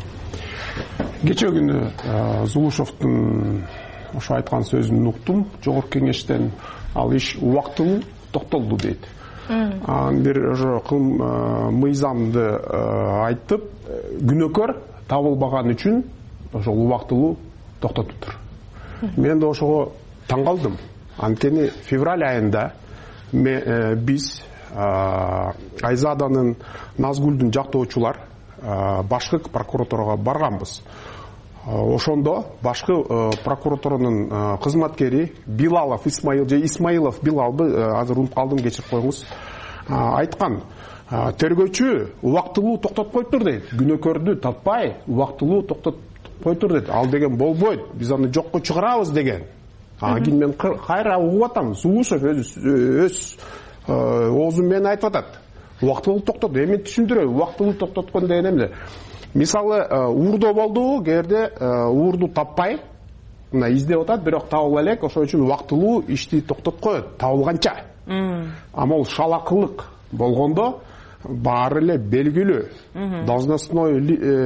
Кече күнү Зулушевдун ошо айткан сөзүн уктум. Жогорку кеңештен ал иш убактылуу токтолду дейт. Бир ошо мыйзамды айтып, күнөөкөр табылбаган үчүн ошол убактылуу токтотуптур. Мен да ошого таң калдым. Анткени февраль айында биз Айзаданын Назгүлдүн жактоочулар башкы прокуратурага барганбыз. Ошондо башкы прокуратуранын кызматкери Билалов Исмаил же Исмаилов Билалбы, азыр унутуп калдым, кечирип коюңуз, айткан, тергөөчү убактылуу токтотуп коюптур дейт. Күнөөкөрдү таппай убактылуу токтотуп коюптур дейт. Ал деген болбойт, биз аны жокко чыгарабыз деген. Кийин мен кайра угуп атам, Зулушев өз оозу менен айтып атат. Убактылуу токтот. Эми түшүндүрөйүн, убактылуу токтоткон деген эмне? Мисалы, уурдоо болду, кээрде уурду таппай, мына издеп атат, бирок табыла элек, ошон үчүн убактылуу ишти токтотуп коет, табылганча. Ама ол шалакылык болгондо баары эле белгилүү. Должностной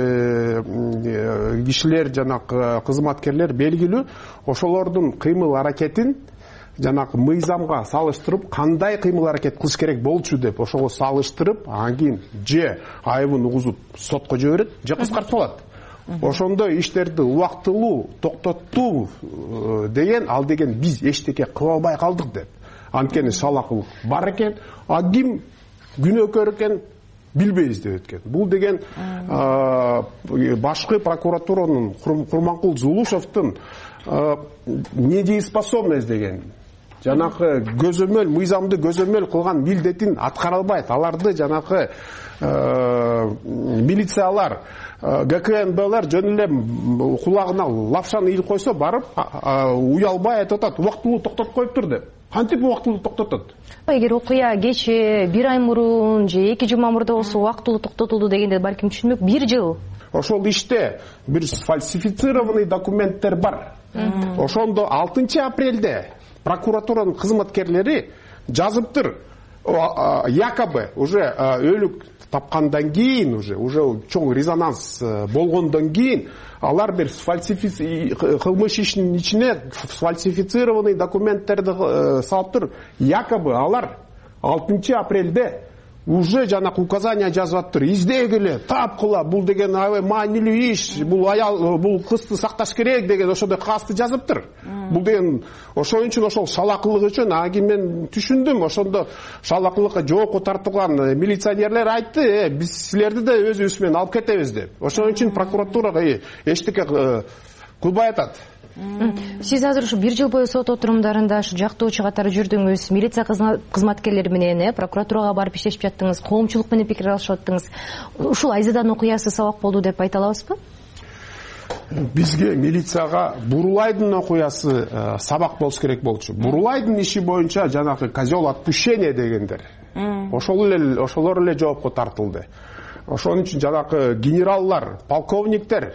кишилер жана кызматкерлер белгилүү. Ошолордун кыймыл аракетин жанакы мыйзамга салыштырып, кандай кыймыл аракет кылыш керек болчу деп ошого салыштырып, анан кийин же айыбын угузуп сотко жиберет, же кыскартып алат. Ошондо иштерди убактылуу токтоттуу деген, ал деген биз эчтеке кыла албай калдык деп. Анткени шалакылык бар экен, а ким күнөөкөр экен билбейбиз деп өткөн. Бул деген башкы прокуратуранын Курманкул Зулушевдун недееспособность деген, жанакы көзөмөл, мыйзамды көзөмөл кылган милдетин аткара албайт. Аларды жанакы милициялар, ГКНБлар жөн эле кулагына лапшаны ийип койсо, барып уялбай айтып атат, убактылуу токтотуп коюптур деп. Кантип убактылуу токтотот? Эгер окуя кече 1 ай мурун же 2 жума мурда болсо убактылуу токтотулду дегенде балким түшүнмөк, 1 жыл. Ошол иште бир фальсифицированный документтер бар. Ошондо 6 апрелде прокуратуранын кызматкерлери жазыптыр. Якобы уже өлүк тапкандан кийин, уже чоң резонанс болгондон кийин алар бир кылмыш ишинин ичине фальсифицированный документтерди салыптыр. Якобы алар 6 апрелде уже жанакы указание жазып атыптыр, издегиле, тапкыла, бул деген аябай маанилүү иш, бул аял, бул кызды сакташ керек деген ошондой кагазды жазыптыр. Бул деген ошон үчүн ошол шалакылык үчүн аги мен түшүндүм. Ошондо шалакылыкка жоопко тартылган милиционерлер айтты, биз силерди да өзүбүз менен алып кетебиз деп. Ошон үчүн прокуратурага эчтеке кылбай атат. Сиз азыр ушу 1 жыл бою сот отурумдарында ушу жактоочу катары жүрдүңүз, милиция кызматкерлери менен прокуратурага барып иштешип жаттыңыз, коомчулук менен пикир алышып аттыңыз. Ушул Айзаданын окуясы сабак болду деп айта алабызбы? Бизге милицияга Бурулайдын окуясы сабак болуш керек болчу. Бурулайдын иши боюнча жанагы козел отпущения дегендер. Ошолор эле жоопко тартылды. Ошон үчүн жанагы генераллар, полковниктер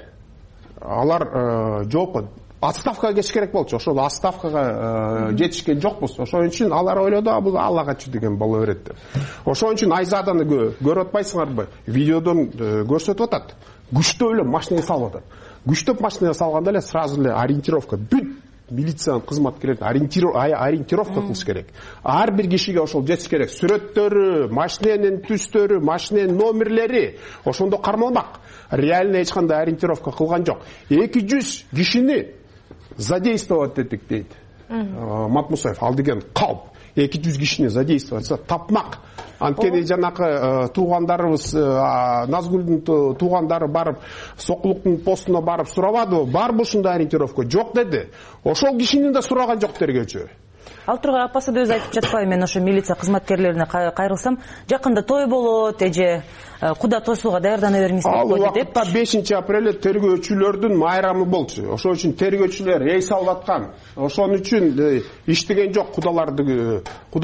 алар жоопко отставкага кетиш керек болчу. Ошол отставкага жетишкен жокпуз. Ошон үчүн алар ойлоду, бул аллагачы деген боло берет деп. Ошон үчүн Айзаданы көрүп атпайсыңарбы? Видеодон көрсөтүп атат. Күчтөп эле машинага салып атат. Күчтөп машинага салганда эле сразу эле ориентировка, бүт милициянын кызматкерлерин ориентировка кылыш керек. Ар бир кишиге ошол жетиш керек. Сүрөттөрү, машинанын түстөрү, машинанын номерлери ошондо кармалмак. Реально эч кандай ориентировка кылган жок. 200 кишини задействовать этик дейт Матмусаев. Ал деген калп. 200 кишини задействовать тапмак. Анткени жанакы туугандарыбыз, Назгүлдүн туугандары барып, Сокулуктун постуна барып сурабадыбы? Барбы ушундай ориентировка? Жок деди. Ошол кишини да сураган жок тергөөчү. Ал тургай апасы да өзү айтып жатпайбы, мен ошо милиция кызматкерлерине кайрылсам, жакында той болот, эже куда тосууга даярдана бериңиз деп койду деп. Ал убакта 5 апрелде тергөөчүлөрдүн майрамы болчу. Ошон үчүн тергөөчүлөр рейс алып аткан. Ошон үчүн иштеген жок кудаларды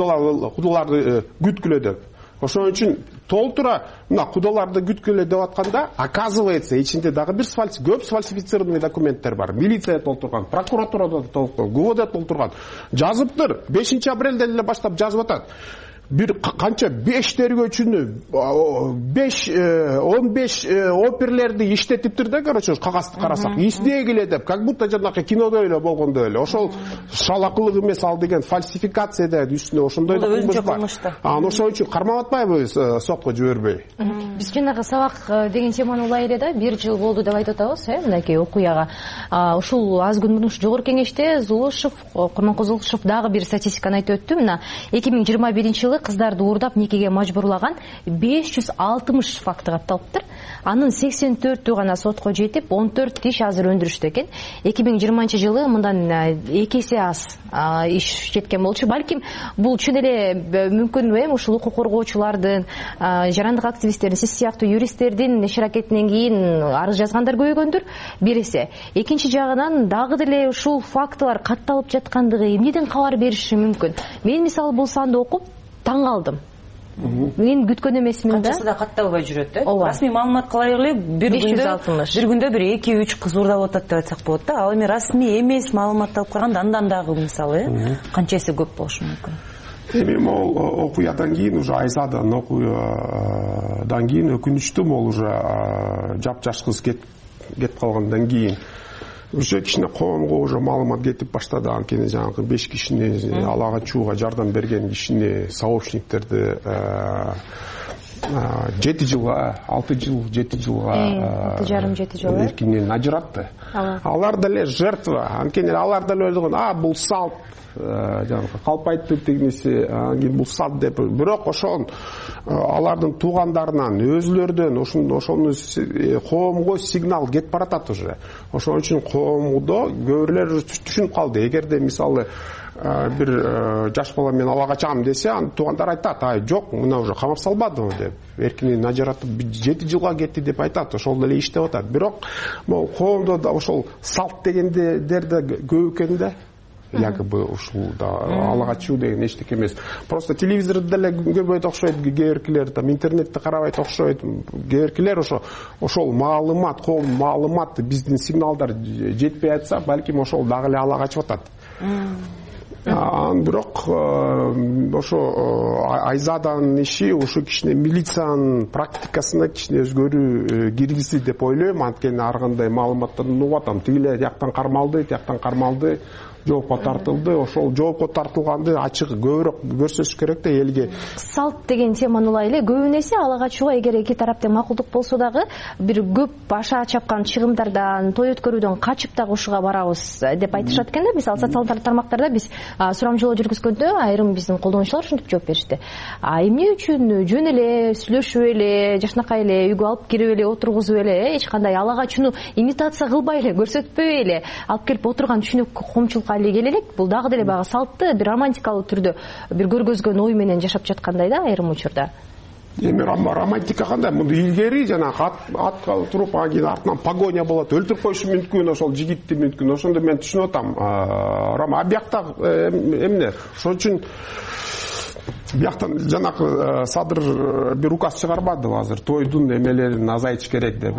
күткүлө деп. Ошон үчүн толтура мына кудаларды күткүлө деп атканда, оказывается, ичинде дагы бир көп сфальсифицированный документтер бар. Милиция толтурган, прокуратурада толтурган, ГУВД толтурган. Жазыптыр. 5 апрелден эле баштап жазып атат. Bir kança 5 tergөөчүнү 15 оперлерди иштетиптир да, короче, кагазды карасак, издегиле деп, как будто жанакы кинодо эле болгондой эле. Ошол шалакылык эмес, ал деген фальсификация да үстүнө ошондой да кылмыш бар. Ошон үчүн кармап атпайбы сотко жибербей. Биз жанагы сабак деген теманы улай эле да 1 жыл болду деп айтып атабыз, мынакей окуяга. Ушул аз күн мурун жогорку кеңеште Зулушев, Курманкул Зулушев дагы бир статистиканы айтып өттү. Мына 2021-жылы кыздарды уурдап никеге мажбурлаган 560 факты катталыптыр. Анын 84-ü гана сотко жетип, 14 иш азыр өндүрүштө экен. 2020-жылы мындан 2 эсе аз иш жеткен болчу. Балким бул чын эле мүмкүн ушул укук коргоочулардын, жарандык активисттердин, сиз сыяктуу юристтердин иш аракетинен кийин арыз жазгандар көбөйгөндүр. Бир эсе. Экинчи жагынан дагы деле ушул фактылар катталып жаткандыгы эмнеден кабар бериши мүмкүн? Мен мисалы бул санды окуп таң калдым. Мен күткөн эмесмин да. Канчасы да катталбай жүрөт да. Расмий маалымат калайык эле, бир күндө бир 2-3 кыз уурдап атат деп айтсак болот да. Ал эми расмий эмес маалымат алып караганда андан дагы мисалы канчасы көп болушу мүмкүн. Эми могул окуядан кийин уже Айзаданын окуядан кийин өкүнүчтүү могул уже жапжаш кыз кетип калгандан кийин уже кичине коомго уже маалымат кетип баштады. Анткени жанагы 5 кишини алага чууга жардам берген кишини, сообщниктерди 7 жылга, 6 жыл, 7 жылга 6,5-7 жыл эркинен ажыратты. Алар деле жертва. Анткени алар деле ойлогон, бул салт, жанагы калпайтты дегенеси, бул салт деп. Бирок ошол алардын туугандарынан, өзүлөрдөн ошону коомго сигнал кетип баратат уже. Ошон үчүн коомдо көбүрөлөр түшүнүп калды. Эгерде мисалы бир жаш бала мен ала качам десе, анын туугандар айтат, жок, мына уже камап салбадымы деп. Эркинен ажыратып 7 жылга кетти деп айтат. Ошол эле иштеп атат. Бирок могу коомдо да ошол салт дегендер да көп экен да. Якобы ушул да ала качуу деген эчтеке эмес. Просто телевизордо деле көрбөйт окшойт, кээбиркилер там интернетти карабайт окшойт. Кээбиркилер ошол маалымат, коом маалыматты, биздин сигналдар жетпей атса, балким ошол дагы эле ала качып атат. Бирок ошо Айзаданын иши ушу кичине милициянын практикасына кичине өзгөрүү киргизди деп ойлойм. Анткени ар кандай маалыматтардан угуп атам. Тигилер жактан кармалды, тияктан кармалды. жоопко тартылды. Ошол жоопко тартылганды ачык көбүрөөк көрсөтүш керек да элге. Салт деген теманы эле көбүн эсе ала качууга эгер эки тараптын макулдук болсо дагы бир көп баша чапкан чыгымдардан, той өткөрүүдөн качып дагы ушуга барабыз деп айтышат экен да. Мисалы социалдык тармактарда биз сурамжылоо жүргүзгөндө айрым биздин колдонуучулар ушинтип жооп беришти. Эмне үчүн жөн эле сүйлөшүп эле, жакшынакай эле үйгө алып кирип эле отургузуп эле эч кандай ала качууну имитация кылбай эле, көрсөтпөй эле алып келип отурган түшүнүк коомчулукка эле келе элек. Бул дагы деле баягы салтты бир романтикалуу түрдө бир көргөзгөн ой менен жашап жаткандай да айрым учурда. Эми романтика кандай? Мунду илгери жанагы атка туруп анан кийин артынан погоня болот, өлтүрүп коюшу мүмкүн, ошол жигитти мүмкүн. Ошондо мен түшүнүп атам. А биякта эмне? Ошон үчүн бияктан жанагы Садыр бир указ чыгарбадыбы азыр тойдун эмелерин азайтыш керек деп,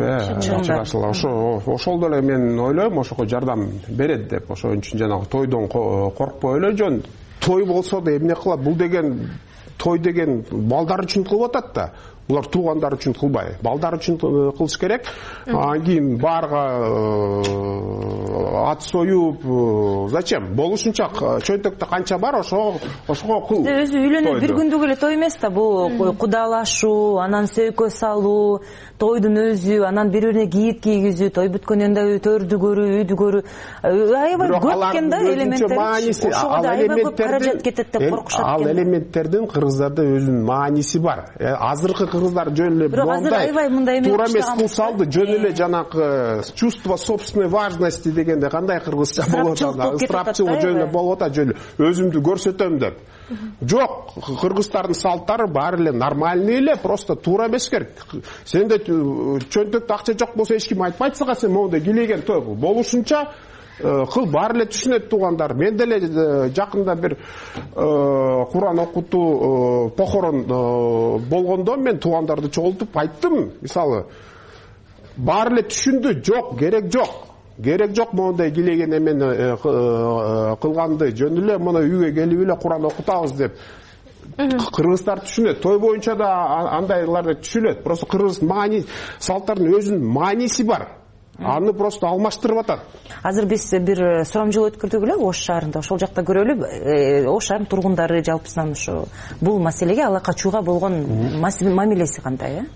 ошол деле мен ойлойм ошого жардам берет деп. Ошон үчүн жанагы тойдон коркпой эле жөн. Той болсо да эмне кылат? Бул деген той деген балдар үчүн кылып атат да. Булар туугандар үчүн кылбай, балдар үчүн кылыш керек. Анан кийин баарга ат союп, зачем? Болушунча чөнтөктө канча бар, ошого кыл. Өзү үйлөнүп бир күндүк эле той эмес да, бул кудалашуу, анан сөйкө салуу, тойдун өзү, анан бири-бирине кийит кийгизүү, той бүткөндөн да төрдү көрүү, үйдү көрүү. Аябай көп экен да элементтер. Ошого да аябай көп каражат кетет деп коркушат экен. Ал элементтердин кыргыздарда өзүнүн мааниси бар. Азыркы кыргыздар жөн эле мондай туура эмес кылсалды, жөн эле жанагы чувство собственной важности дегенде кандай кыргызча болот анда? Ысырапчылык жөн эле болуп атат, жөн эле өзүмдү көрсөтөм деп. Жок, кыргыздардын салттары баары эле нормальный эле, просто туура эмес керек. Сенде чөнтөктө акча жок болсо эч ким айтпайт сага, сен моундай килеген той кыл. Болушунча кыл, баары эле түшүнөт туугандар. Мен деле жакында бир Куран окутуу похорон болгондо мен туугандарды чогултуп айттым. Мисалы, баары эле түшүндү, жок, керек жок. Керек жок моундай килеген эмени кылганды. Жөн эле муну үйгө келип эле Куран окутабыз деп. Кыргыздар түшүнөт. Той боюнча да андайларды түшүнөт. Просто кыргыз салттардын өзүнүн мааниси бар. Аны просто алмаштырып атат. Азыр биз бир сурамжылоо өткөрдүк эле Ош шаарында. Ошол жакта көрөлү, Ош шаарынын тургундары жалпысынан ушу бул маселеге ала качууга болгон мамилеси кандай, э?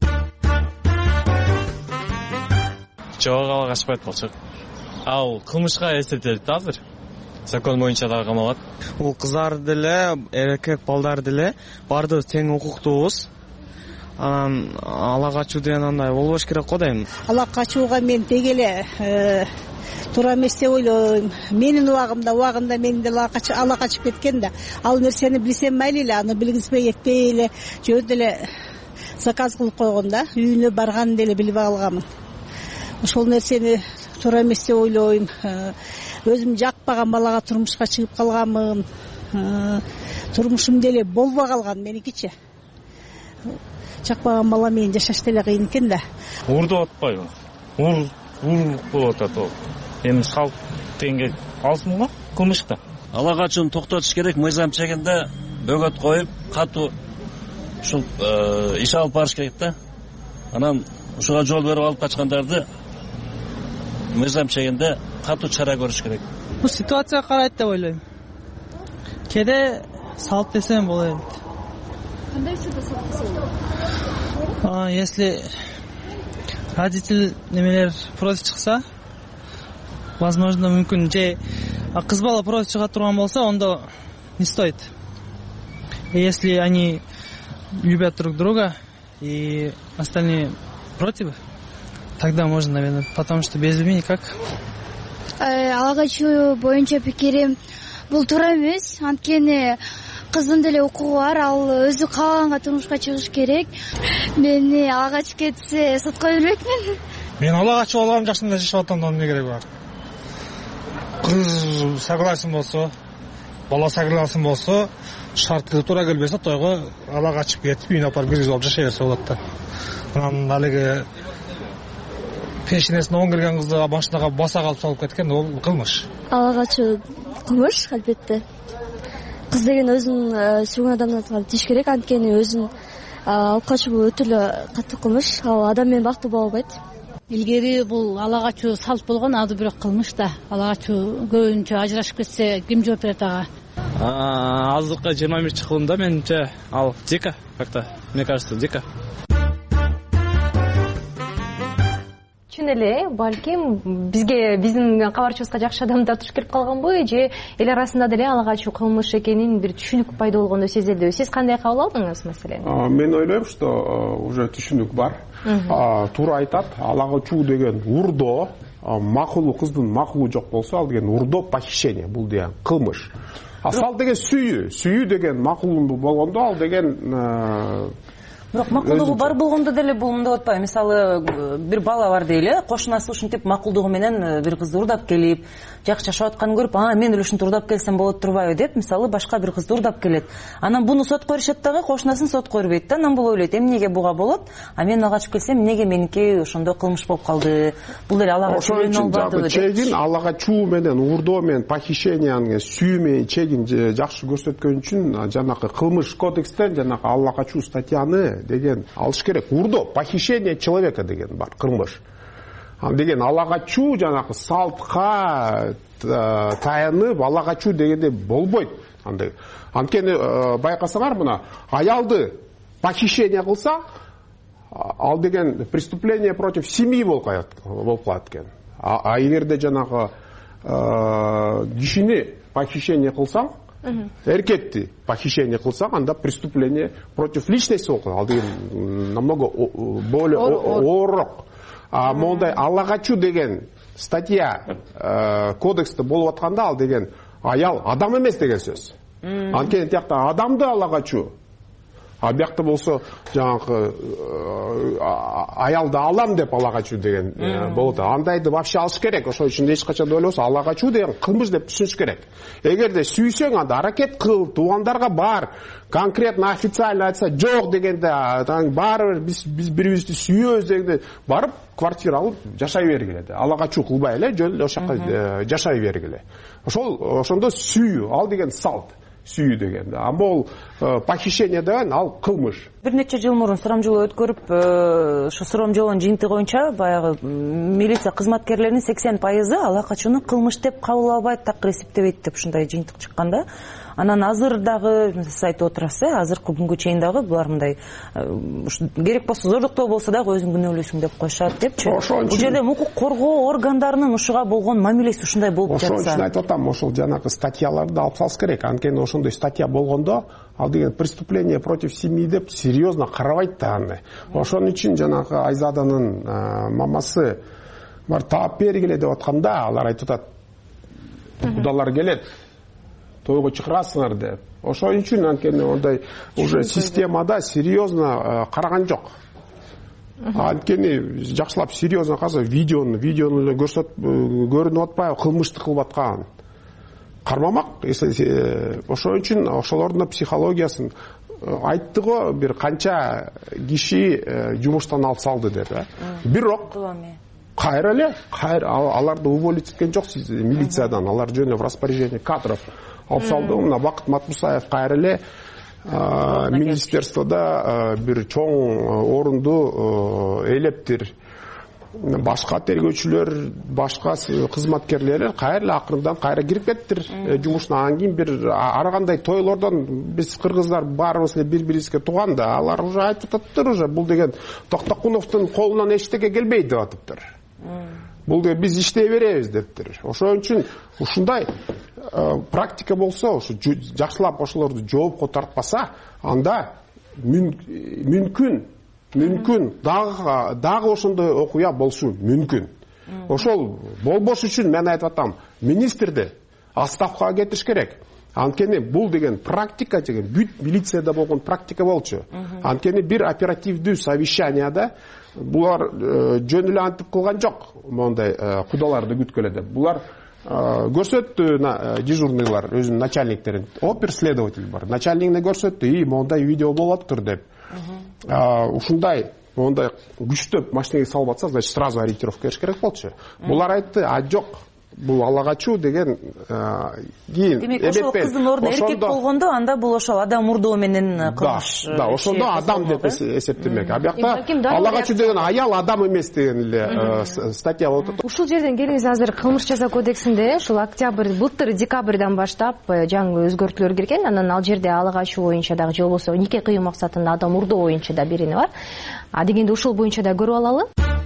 Жок, ала качпайт болчу. Ал кылмышка эсептелет азыр. Закон боюнча дагы камалат. Бул кыздар деле, эркек балдар деле баардыгыбыз тең укуктуубуз. Анан ала качуу деген андай болбош керек го дейм. Ала качууга мен деги эле туура эмес деп ойлойм. Менин убагында мен деле ала качып кеткен да. Ал нерсени билсем майли эле, аны билгизбей этпей эле жөн эле заказ кылып койгон да. Үйүнө барганын деле билбей калганмын. Ошол нерсени туура эмес деп ойлойм. Өзүм жакпаган балага турмушка чыгып калганмын. Турмушум деле болбой калган меникичи. Жакпаган бала менен жашаш деле кыйын экен да. Урдуп атпайбы? Урук болуп атат ол. Эми салт теңге алсын го кылмышта. Ала качууну токтотуш керек, мыйзам чегинде бөгөт коюп, катуу ушул иш алып барыш керек да. Анан ушуга жол берип алып качкандарды мыйзам чегинде катуу чара көрүш керек. Бул ситуацияга карайт деп ойлойм. Кээде салт десем болот. Кандай салт десем? Если родитель немелер против чыкса, возможно, мүмкүн же кыз бала против чыга турган болсо, ондо не стоит. Если они любят друг друга и остальные против, тогда можно, наверное, потому что без любви никак. Ала качуу боюнча пикирим бул туура эмес. Анткени кыздын деле укугу бар, ал өзү каалаганга турмушка чыгыш керек. Мени ала качып кетсе сотко бербекмин. Мен ала качып алган жашымда жашап атам да эмне кереги бар? Кыз согласен болсо, бала согласен болсо, шарты туура келбесе тойго ала качып кетип үйүнө апарып киргизип алып жашай берсе болот да. Анан алиги пешенесине оң кирген кызды машинага баса калып салып кеткен, ол кылмыш. Ала качуу кылмыш, албетте. Кыз деген өзүн сүйгөн адамдан тийиш керек, анткени өзүн алып качуу өтө эле катуу кылмыш. Ал адам менен бактуу боло албайт. илгери бул ала качуу салт болгон, азыр бирок кылмыш да. Ала качуу көбүнчө ажырашып кетсе ким жооп берет ага? Азыркы 21 кылымда менимче ал дико, как-то, мне кажется, дико. Чын эле, балким биздин кабарчыбызга жакшы адамдар туш келип калганбы, же эл арасында деле ала качуу кылмыш экенин бир түшүнүк пайда болгондой сезилдиби? Сиз кандай кабыл алдыңыз маселени? Мен ойлойм, что уже түшүнүк бар. Туура айтат, ала качуу деген урдоо, макулу кыздын макулу жок болсо, ал деген урдоо, похищение, бул деген кылмыш. Асал деген сүйүү деген макулуу болгондо, ал деген бирок макулдугу бар болгондо деле бул мындай болуп атпайбы? Мисалы, бир бала бар дейли, кошунасы ушинтип макулдугу менен бир кызды урдап келип, жакшы жашап атканын көрүп, мен эле ушинтип урдап келсем болот турбайбы деп, мисалы, башка бир кызды урдап келет. Анан буну сотко беришет дагы, кошунасын сотко бербейт да. Анан бул ойлойт, эмнеге буга болот? Мен ала качып келсем, эмнеге меники ошондо кылмыш болуп калды? Бул деле ала качуу болбадыбы деп. Чегин ала качуу менен, урдоо менен, похищениянын сүйүү менен чегин жакшы көрсөткөн үчүн жанакы кылмыш кодекстен жанакы ала качуу статьяны деген алыш керек. Урдоо, похищение человека деген бар, кылмыш. Деген ала качуу жанакы салтка таянып ала качуу дегенде болбойт. Анткени байкасаңар, мына аялды похищение кылса, ал деген преступление против семьи болуп калат экен. Эгерде жанагы кишини похищение кылсаң, эркекти похищение кылсаң, анда преступление против личности болуп калат. Ал деген намного более оорук. Мондай ала качуу деген статья кодексте болуп атканда, ал деген аял адам эмес деген сөз. Анткени тиякта адамды ала качуу, биякта болсо жанагы аялды алам деп ала качуу деген болот. Андайды вообще алыш керек. Ошол үчүн эч качан ойлобосо ала качуу деген кылмыш деп түшүнүш керек. Эгерде сүйсөң, анда аракет кыл, туугандарга бар, конкретно официально айтса жок дегенде, баары биз бирибизди сүйөбүз дегенде барып квартира алып жашай бергиле. Ала качуу кылбай эле, жөн эле ошол жакка жашай бергиле. Ошондо сүйүү, ал деген салт. Сүйүү деген. Бул похищение деген ал кылмыш. Бир нече жыл мурун сурамжылоо өткөрүп, ошо сурамжылоонун жыйынтыгы боюнча баягы милиция кызматкерлеринин 80% ала качууну кылмыш деп кабыл албайт, так эсептебейт деп ушундай жыйынтык чыкканда. Анан азыр дагы сиз айтып отурасыз, азыркы күнгө чейин дагы булар мындай керек болсо зордуктоо болсо дагы өзүң күнөөлүүсүң деп коюшат депчи. Бул жерде укук коргоо органдарынын ушуга болгон мамилеси ушундай болуп жатса. Ошон үчүн айтып атам, ошол жанагы статьяларды алып салыш керек. Анткени ошондой статья болгондо, ал деген преступление против семьи деп серьезно карабайт да аны. Ошон үчүн жанагы Айзаданын мамасы бар таап бергиле деп атканда, алар айтып атат, кудалар келет, тойго чакырасыңар деп. Ошон үчүн анткени ондай уже системада серьезно караган жок. Анткени жакшылап серьезно караса, видеону көрүнүп атпайбы, кылмышты кылып аткан. Кармамак. Ошон үчүн ошолордун психологиясын айтты го, бир канча киши жумуштан алып салды деп. Бирок кайра эле, аларды уволить эткен жок милициядан, алар жөн эле в распоряжение кадров алып салды. Мына Бакыт Матмусаев кайра эле министерствода бир чоң орунду ээлептир. Башка тергөөчүлөр, башка кызматкерлер кайра эле акырындан кайра кирип кеттир жумушуна. Анан кийин бир ар кандай тойлордон биз кыргыздар баарыбыз эле бири-бирибизге тууган да, алар уже айтып атыптыр, уже бул деген Токтокуновдун колунан эчтеке келбейт деп атыптыр. Бул деп биз иштей беребиз дептир. Ошон үчүн ушундай практика болсо, ушу жакшылап ошолорду жоопко тартпаса, анда мүмкүн дагы ошондой окуя болушу мүмкүн. Ошол болбош үчүн мен айтып атам, министрди отставкага кетириш керек. Анткени бул деген практика деген бүт милицияда болгон практика болчу. Анткени бир оперативдүү совещанияда булар жөн эле антип кылган жок, мондай кудаларды күткөлө деп. Булар көрсөттү дежурныйлар өзүнүн начальниктерин, оперследователь бар, начальнигине көрсөттү, мондай видео болуп атыптыр деп. Ушундай күчтөп машинеге салып атса, значит сразу ориентировка бериш керек болчу. Булар айтты, жок, бул ала качуу деген кийин демек ошол кыздын ордуна эркек болгондо анда бул ошол адам мурдоо менен кылмыш. Да, ошондо адам деп эсептелмек. А биякта ала качуу деген аял адам эмес деген эле статья болот. Ушул жерден келиңиз, азыр кылмыш жаза кодексинде ушул былтыр декабрдан баштап жаңы өзгөртүүлөр кирген. Анан ал жерде ала качуу боюнча дагы же болбосо нике кыюу максатында адам мурдоо боюнча да бирине бар. Дегенде ушул боюнча да көрүп алалы.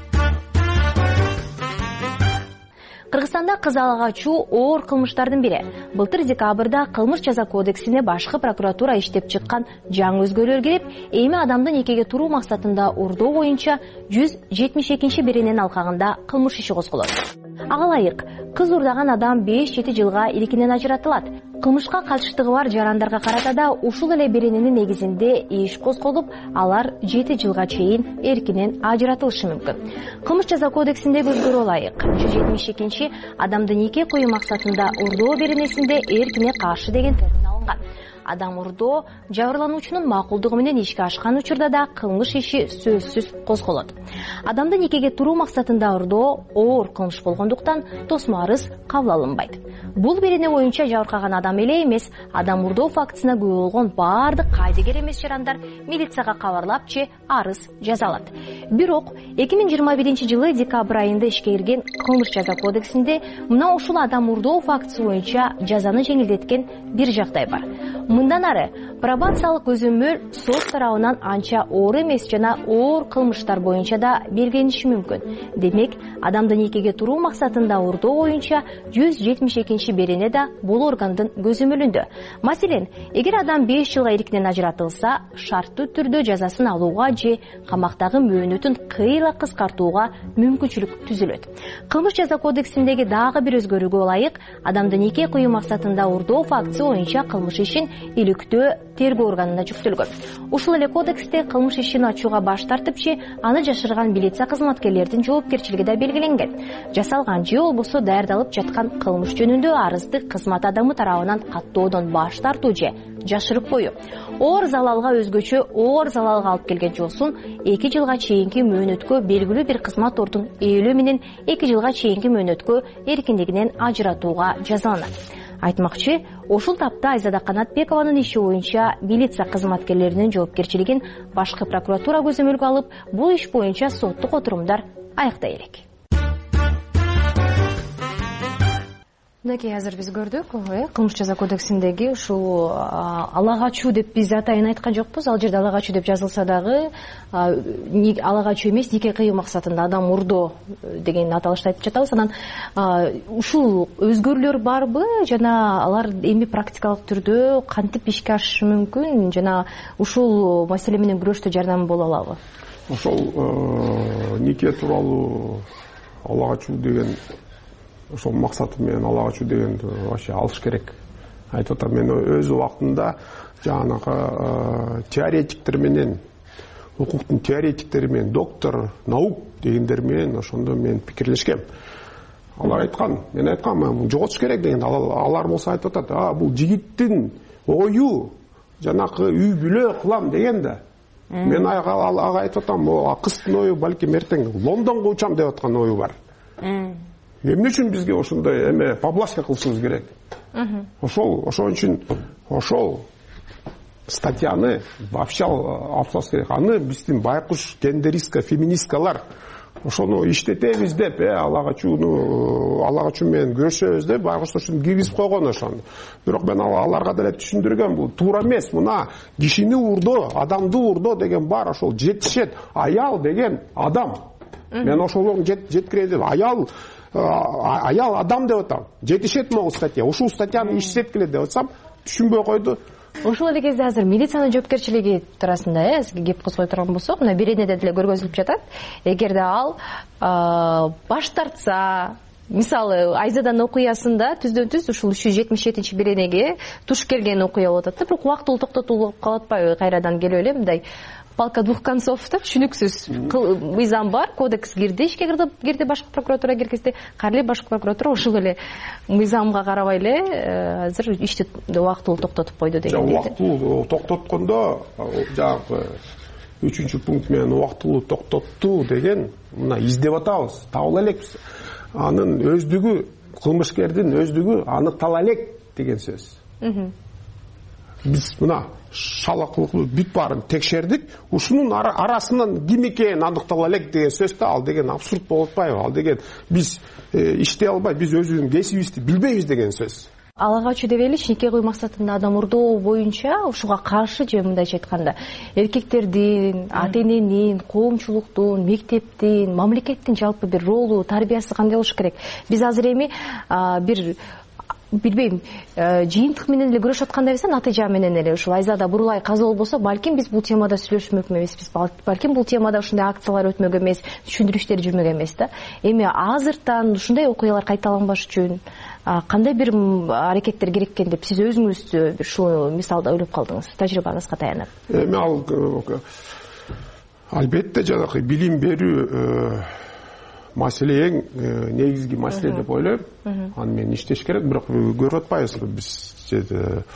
Кыргызстанда кыз ала качуу оор кылмыштардын бири. Былтыр декабрда кылмыш жаза кодексине башкы прокуратура иштеп чыккан жаңы өзгөрүүлөр кирип, эми адамды никеге туруу максатында урдоо боюнча 172-беренен алкагында кылмыш иши козголот. Ага ылайык, кыз урдаган адам 5-7 жылга иликинен ажыратылат. Кылмышка катыштыгы бар жарандарга карата да ушул эле берененин негизинде иш козголуп, алар 7 жылга чейин эркинен ажыратылышы мүмкүн. Кылмыш жаза кодексиндеги өзгөрүү ылайык 172 адамды нике коюу максатында урдоо беренесинде эркине каршы деген термин алынган. Адам урдоо жабырлануучунун макулдугу менен ишке ашкан учурда да кылмыш иши сөзсүз козголот. Адамды никеге туруу максатында урдоо оор кылмыш болгондуктан тосмо арыз кабыл алынбайт. Бул берене боюнча жабыркаган адам эле эмес, адам урдоо фактысына күбө болгон баардык кайдыгер эмес жарандар милицияга кабарлап же арыз жаза алат. Бирок 2021-жылы декабрь айында ишке кирген кылмыш жаза кодексинде мына ушул адам урдоо фактысы боюнча жазаны жеңилдеткен бир жагдай бар. Мындан ары пробациялык көзөмөл сот тарабынан анча оор эмес жана оор кылмыштар боюнча да белгилениши мүмкүн. Демек, адамды никеге туруу максатында урдоо боюнча 172 берене да бул органдын көзөмөлүндө. Маселен, эгер адам 5 жылга эркинен ажыратылса, шарттуу түрдө жазасын алууга же камактагы мөөнөтүн кыйла кыскартууга мүмкүнчүлүк түзүлөт. Кылмыш жаза кодексиндеги дагы бир өзгөрүүгө ылайык, адамды нике кыюу максатында урдоо фактысы боюнча кылмыш ишин иликтөө тергөө органына жүктөлгөн. Ушул эле кодексте кылмыш ишин ачууга баш тартып же аны жашырган милиция кызматкерлердин жоопкерчилиги да белгиленген. Жасалган же болбосо даярдалып жаткан кылмыш жөнүндө арызды кызмат адамы тарабынан каттоодон баш тартуу же жашырып коюу. Оор залалга өзгөчө оор залалга алып келген жолсун 2 жылга чейинки мөөнөткө белгилүү бир кызмат ордун ээлөө менен 2 жылга чейинки мөөнөткө эркиндигинен ажыратууга жазаланат. Айтмакчы, ошол тапта Айзада Канатбекованын иши боюнча милиция кызматкерлеринин жоопкерчилигин башкы прокуратура көзөмөлгө алып, бул иш боюнча соттук отурумдар аяктай элек. Мынакей азыр биз көрдүк, кылмыш жаза кодексиндеги ушул ала качуу деп биз атайын айткан жокпуз. Ал жерде ала качуу деп жазылса дагы ала качуу эмес, нике кыюу максатында адам мурдоо деген аталышты айтып жатабыз. Анан ушул өзгөрүүлөр барбы жана алар эми практикалык түрдө кантип ишке ашышы мүмкүн жана ушул маселе менен күрөштө жардам боло алабы? Ошол нике тууралуу ала качуу деген ошол максаты менен ала качуу дегенди вообще алыш керек. Айтып атам, мен өз убактында жанагы теоретиктер менен, укуктун теоретиктери менен, доктор наук дегендер менен ошондо мен пикирлешкем. Алар айткан, мен айткам, жоготуш керек деген. Алар болсо айтып атат, бул жигиттин ою жанагы үй бүлө кылам деген да. Мен ага айтып атам, кыздын ою балким эртең Лондонго учам деп аткан ою бар. Эмне үчүн бизге ошондой эме поблажка кылышыбыз керек? Ошол үчүн ошол статьяны вообще алып керек. Аны биздин байкуш гендеристка, феминисткалар ошону иштетебиз деп, ала качуу менен күрөшөбүз деп байкуштар үчүн киргизип койгон ошону. Бирок мен аларга деле түшүндүргөм, бул туура эмес. Мына кишини урдоо, адамды урдоо деген бар, ошол жетишет. Аял деген адам. Мен ошол жеткирейин деп аял адам деп атам. Жетишет могу статья. Ушул статьяны иштеткиле деп атсам, түшүнбөй койду. Ошол эле кезде азыр милициянын жоопкерчилиги туурасында геп козгой турган болсок, мына беренеде деле көргөзүлүп жатат. Эгерде ал баш тартса, мисалы Айзаданын окуясында түздөн түз ушул 377 беренеге туш келген окуя болуп атат. Бирок убактылуу токтотулуп калып атпайбы? Кайрадан келип эле мындай палка двух концов да, түшүнүксүз мыйзам бар, кодекс кирди, ишке кирди башкы прокуратура киргизди. Кайра эле башкы прокуратура ушул эле мыйзамга карабай эле азыр ишти убактылуу токтотуп койду деген. Убактылуу токтоткондо жанагы 3-пункт менен убактылуу токтоттуу деген мына издеп атабыз, табыла элекпиз. Анын өздүгү кылмышкердин өздүгү аныктала элек деген сөз. Биз мына шалакылык бүт баарын текшердик, ушунун арасынан ким экени аныктала элек деген сөз да, ал деген абсурд болуп атпайбы? Ал деген биз иштей албай, биз өзүбүздүн кесибибизди билбейбиз деген сөз. Ала качуу деп эле нике кылуу максатында адам урдоо боюнча ушуга каршы же мындайча айтканда эркектердин, ата эненин, коомчулуктун, мектептин, мамлекеттин жалпы бир ролу, тарбиясы кандай болуш керек? Биз азыр эми бир билбейм, жыйынтык менен эле күрөшүп аткандай эмес, натыйжа менен эле ушул Айзада Бурулай каза болбосо, балким биз бул темада сүйлөшмөк эмеспиз, балким бул темада ушундай акциялар өтмөк эмес, түшүндүрүштөр жүрмөк эмес да. Эми азыртан ушундай окуялар кайталанбаш үчүн кандай бир аракеттер керек экен деп сиз өзүңүз бир ушул мисалда ойлоп калдыңыз, тажрыйбаңызга таянып? Эми ал албетте жанагы билим берүү маселе эң негизги маселе деп ойлойм. Аны менен иштеш керек, бирок көрүп атпайбызбы биз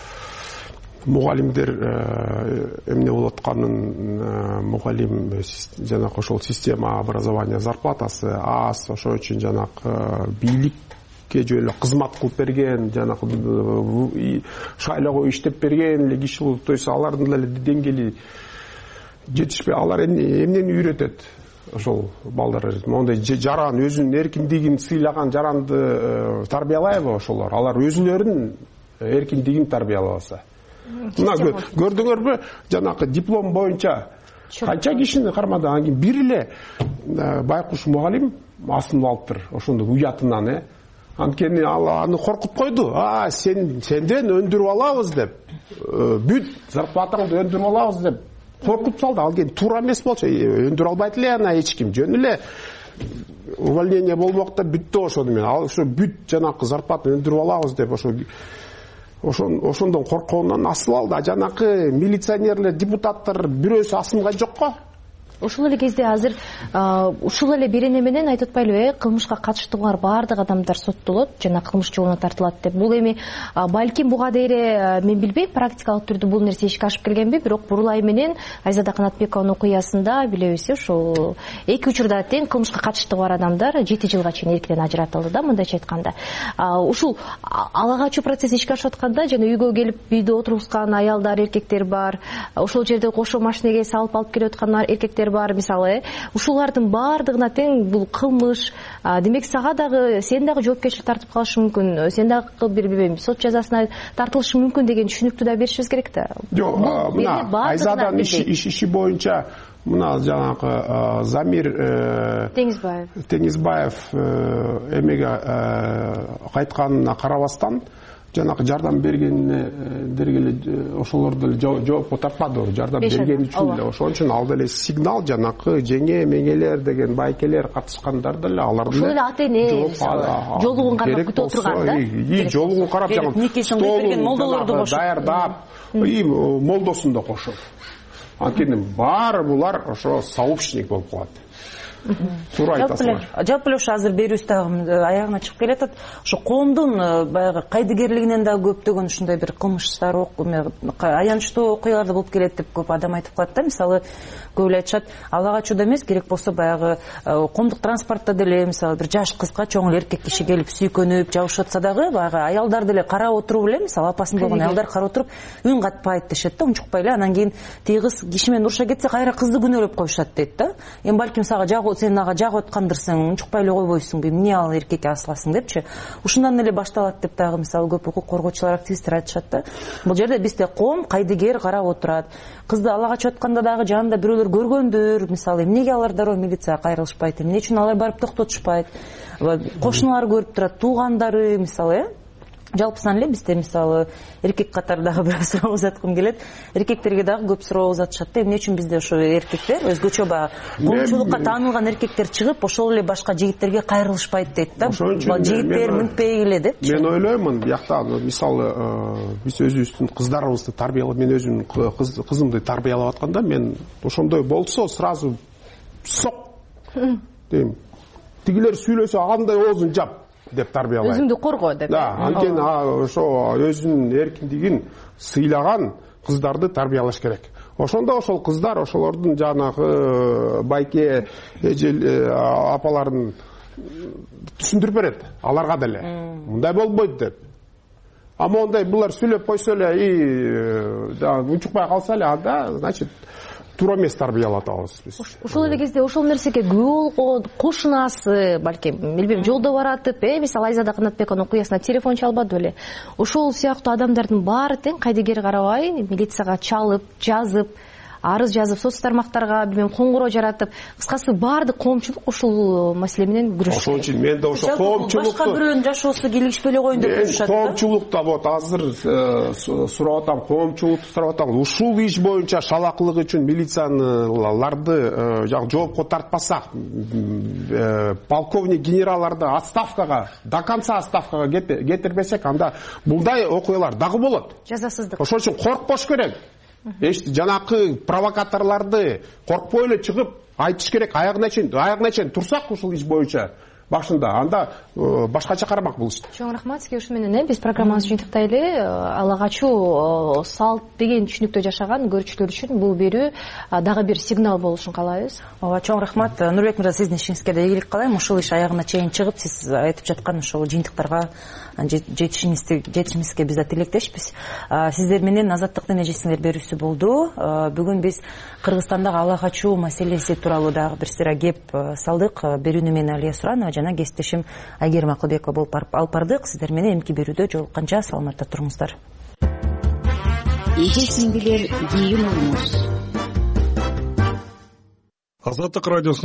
мугалимдер эмне болуп атканын, мугалим жанагы ошол система образования зарплатасы аз, ошол үчүн жанагы бийликке жөн эле кызмат кылып берген, жанагы шайлоого иштеп берген эле киши болуп, то есть алардын эле деңгээли жетишпей, алар эмнени үйрөтөт? Ошол балдар мондай жаран өзүнүн эркиндигин сыйлаган жаранды тарбиялайбы ошолор? Алар өзүлөрүнүн эркиндигин тарбиялабаса. Мына көрдүңөрбү, жанагы диплом боюнча канча кишини кармады, анан кийин бир эле байкуш мугалим асынып алыптыр ошондо уятынан, анткени аны коркутуп койду. Сенден өндүрүп алабыз деп, бүт зарплатаңды өндүрүп алабыз деп коркутуп салды. Ал ген туура эмес болчу, өндүрө албайт эле аны эч ким. Жөн эле увольнение болмок да бүттү ошону менен. Ал ошо бүт жанагы зарплатаны өндүрүп алабыз деп ошондон коркконунан асып алды. Жанагы милиционерлер, депутаттар бирөөсү асынган жокко. Ушул эле кезде азыр ушул эле берене менен айтып атпайлыбы, кылмышка катыштуулар баардык адамдар соттолот жана кылмыш жолуна тартылат деп. Бул эми балким буга дейре мен билбейм, практикалык түрдө бул нерсе ишке ашып келгенби, бирок Бурулай менен Айзада Канатбекованын окуясында билебиз, ушул эки учурда тең кылмышка катыштыгы бар адамдар 7 жылга чейин эркинен ажыратылды да, мындайча айтканда. Ушул ала качуу процесси ишке ашып атканда жана үйгө келип үйдө отургузган аялдар, эркектер бар, ошол жерде кошо машинеге салып алып келип аткан эркектер бар, мисалы, ушулардын баардыгына тең бул кылмыш. Демек сага дагы, сен дагы жоопкерчилик тартып калышы мүмкүн, сен дагы билбейм, сот жазасына тартылышы мүмкүн деген түшүнүктү да беришибиз керек да. Жок, мына Айзаданын иши боюнча мына жанагы Замир Теңизбаев эмеге кайтканына карабастан, жанагы жардам бергенине дергеле ошолорду деле жоопко тартпады, жардам берген үчүн эле. Ошон үчүн ал деле сигнал жанагы жеңе меңелер деген байкелер катышкандар деле аларды ошол эле ата эне жолугун карап күтүп отурган да. Жолугун карап жанагы столун даярдап, молдосун да кошуп. Анткени баары булар ошо сообщник болуп калат. Туура айтасыңар. Жалпы эле ошо азыр берүүбүз дагы аягына чыгып келатат. Ошо коомдун баягы кайдыгерлигинен дагы көптөгөн ушундай бир кылмыштар, аянычтуу окуялар да болуп келет деп көп адам айтып калат да. Мисалы, көп эле айтышат, ала качууда эмес, керек болсо баягы коомдук транспортто деле, мисалы, бир жаш кызга чоң эле эркек киши келип сүйкөнүп жабышып атса дагы, баягы аялдар деле карап отуруп эле, мисалы, апасын болгон аялдар карап отуруп үн катпайт дешет да, унчукпай эле. Анан кийин тиги кыз киши менен уруша кетсе, кайра кызды күнөөлөп коюшат дейт да. Эми балким сага сен ага жагып аткандырсың, унчукпай эле койбойсуңбу, эмне ал эркекке асыласың депчи. Ушундан эле башталат деп дагы мисалы көп укук коргоочулар, активисттер айтышат да. Бул жерде бизде коом кайдыгер карап отурат. Кызды ала качып атканда дагы жанында бирөөлөр көргөндүр, мисалы, эмнеге алар дароо милицияга кайрылышпайт, эмне үчүн алар барып токтотушпайт. Кошуналар көрүп турат, туугандары, мисалы, жалпысынан эле бизде мисалы эркек катардагы бир суроо узаткым келет. Эркектерге дагы көп суроо узатышат да, эмне үчүн бизде ошо эркектер өзгөчө баягы коомчулукка таанылган эркектер чыгып ошол эле башка жигиттерге кайрылышпайт дейт да. Жигиттер мүнтпей эле деп. Мен ойлоймун, биякта мисалы биз өзүбүздүн кыздарыбызды тарбиялап, мен өзүмдүн кызымды тарбиялап атканда, мен ошондой болсо сразу сок дейм. Тигилер сүйлөсө андай оозун жап деп тарбиялайт. Өзүңдү корго деп. Да, анткени ошо өзүнүн эркиндигин сыйлаган кыздарды тарбиялаш керек. Ошондо ошол кыздар ошолордун жанагы байке апаларын түшүндүрүп берет аларга деле мындай болбойт деп. Ама ондай булар сүйлөп койсо эле жанагы унчукпай калса эле анда значит туура эмес тарбиялап атабыз биз. Ошол эле кезде ошол нерсеге күбө болгон кошунасы балким билбейм жолдо баратып мисалы Айзада Канатбекованын окуясына телефон чалбады беле. Ошол сыяктуу адамдардын баары тең кайдыгер карабай милицияга чалып жазып арыз жазып соц тармактарга билбейм коңгуроо жаратып кыскасы баардык коомчулук ушул маселе менен күрөшүш. Ошол үчүн мен да ошо коомчулукта башка бирөөнүн жашоосу келишпей эле коеюн деп турушат. Коомчулукта вот азыр сурап атам, коомчулукту сурап атам. Ушул иш боюнча шалаакылык үчүн милицияларды жоопко тартпасак, полковник генералларды отставкага, до конца отставкага кетирбесек, анда мындай окуялар дагы болот. Жазасыздык. Ошол үчүн коркпош керек. Жанакы провокаторларды коркпой эле чыгып айтыш керек. Аягына чейин турсак ушул иш боюнча башында, анда башкача карамак бул ишти. Чоң рахмат сизге. Ушу менен биз программабызды жыйынтыктайлы. Ала качуу салт деген түшүнүктө жашаган көрүүчүлөр үчүн бул берүү дагы бир сигнал болушун каалайбыз. Ооба, чоң рахмат. Нурбек мырза, сиздин ишиңизге да ийгилик каалайм. Ушул иш аягына чейин чыгып, сиз айтып жаткан ушул жыйынтыктарга жетишиңизге биз да тилектешпиз. Сиздер менен Азаттыктын эжесиңер берүүсү болду. Бүгүн биз Кыргызстандагы ала качуу маселеси тууралуу дагы бир сыйра кеп салдык. Берүүнү мен Алия Суранова жана кесиптешим Айгерим Акылбекова болуп алып бардык. Сиздер менен эмки берүүдө жолукканча саламатта туруңуздар. Эжесиңдилер кийин болуңуз. Азаттык радиосу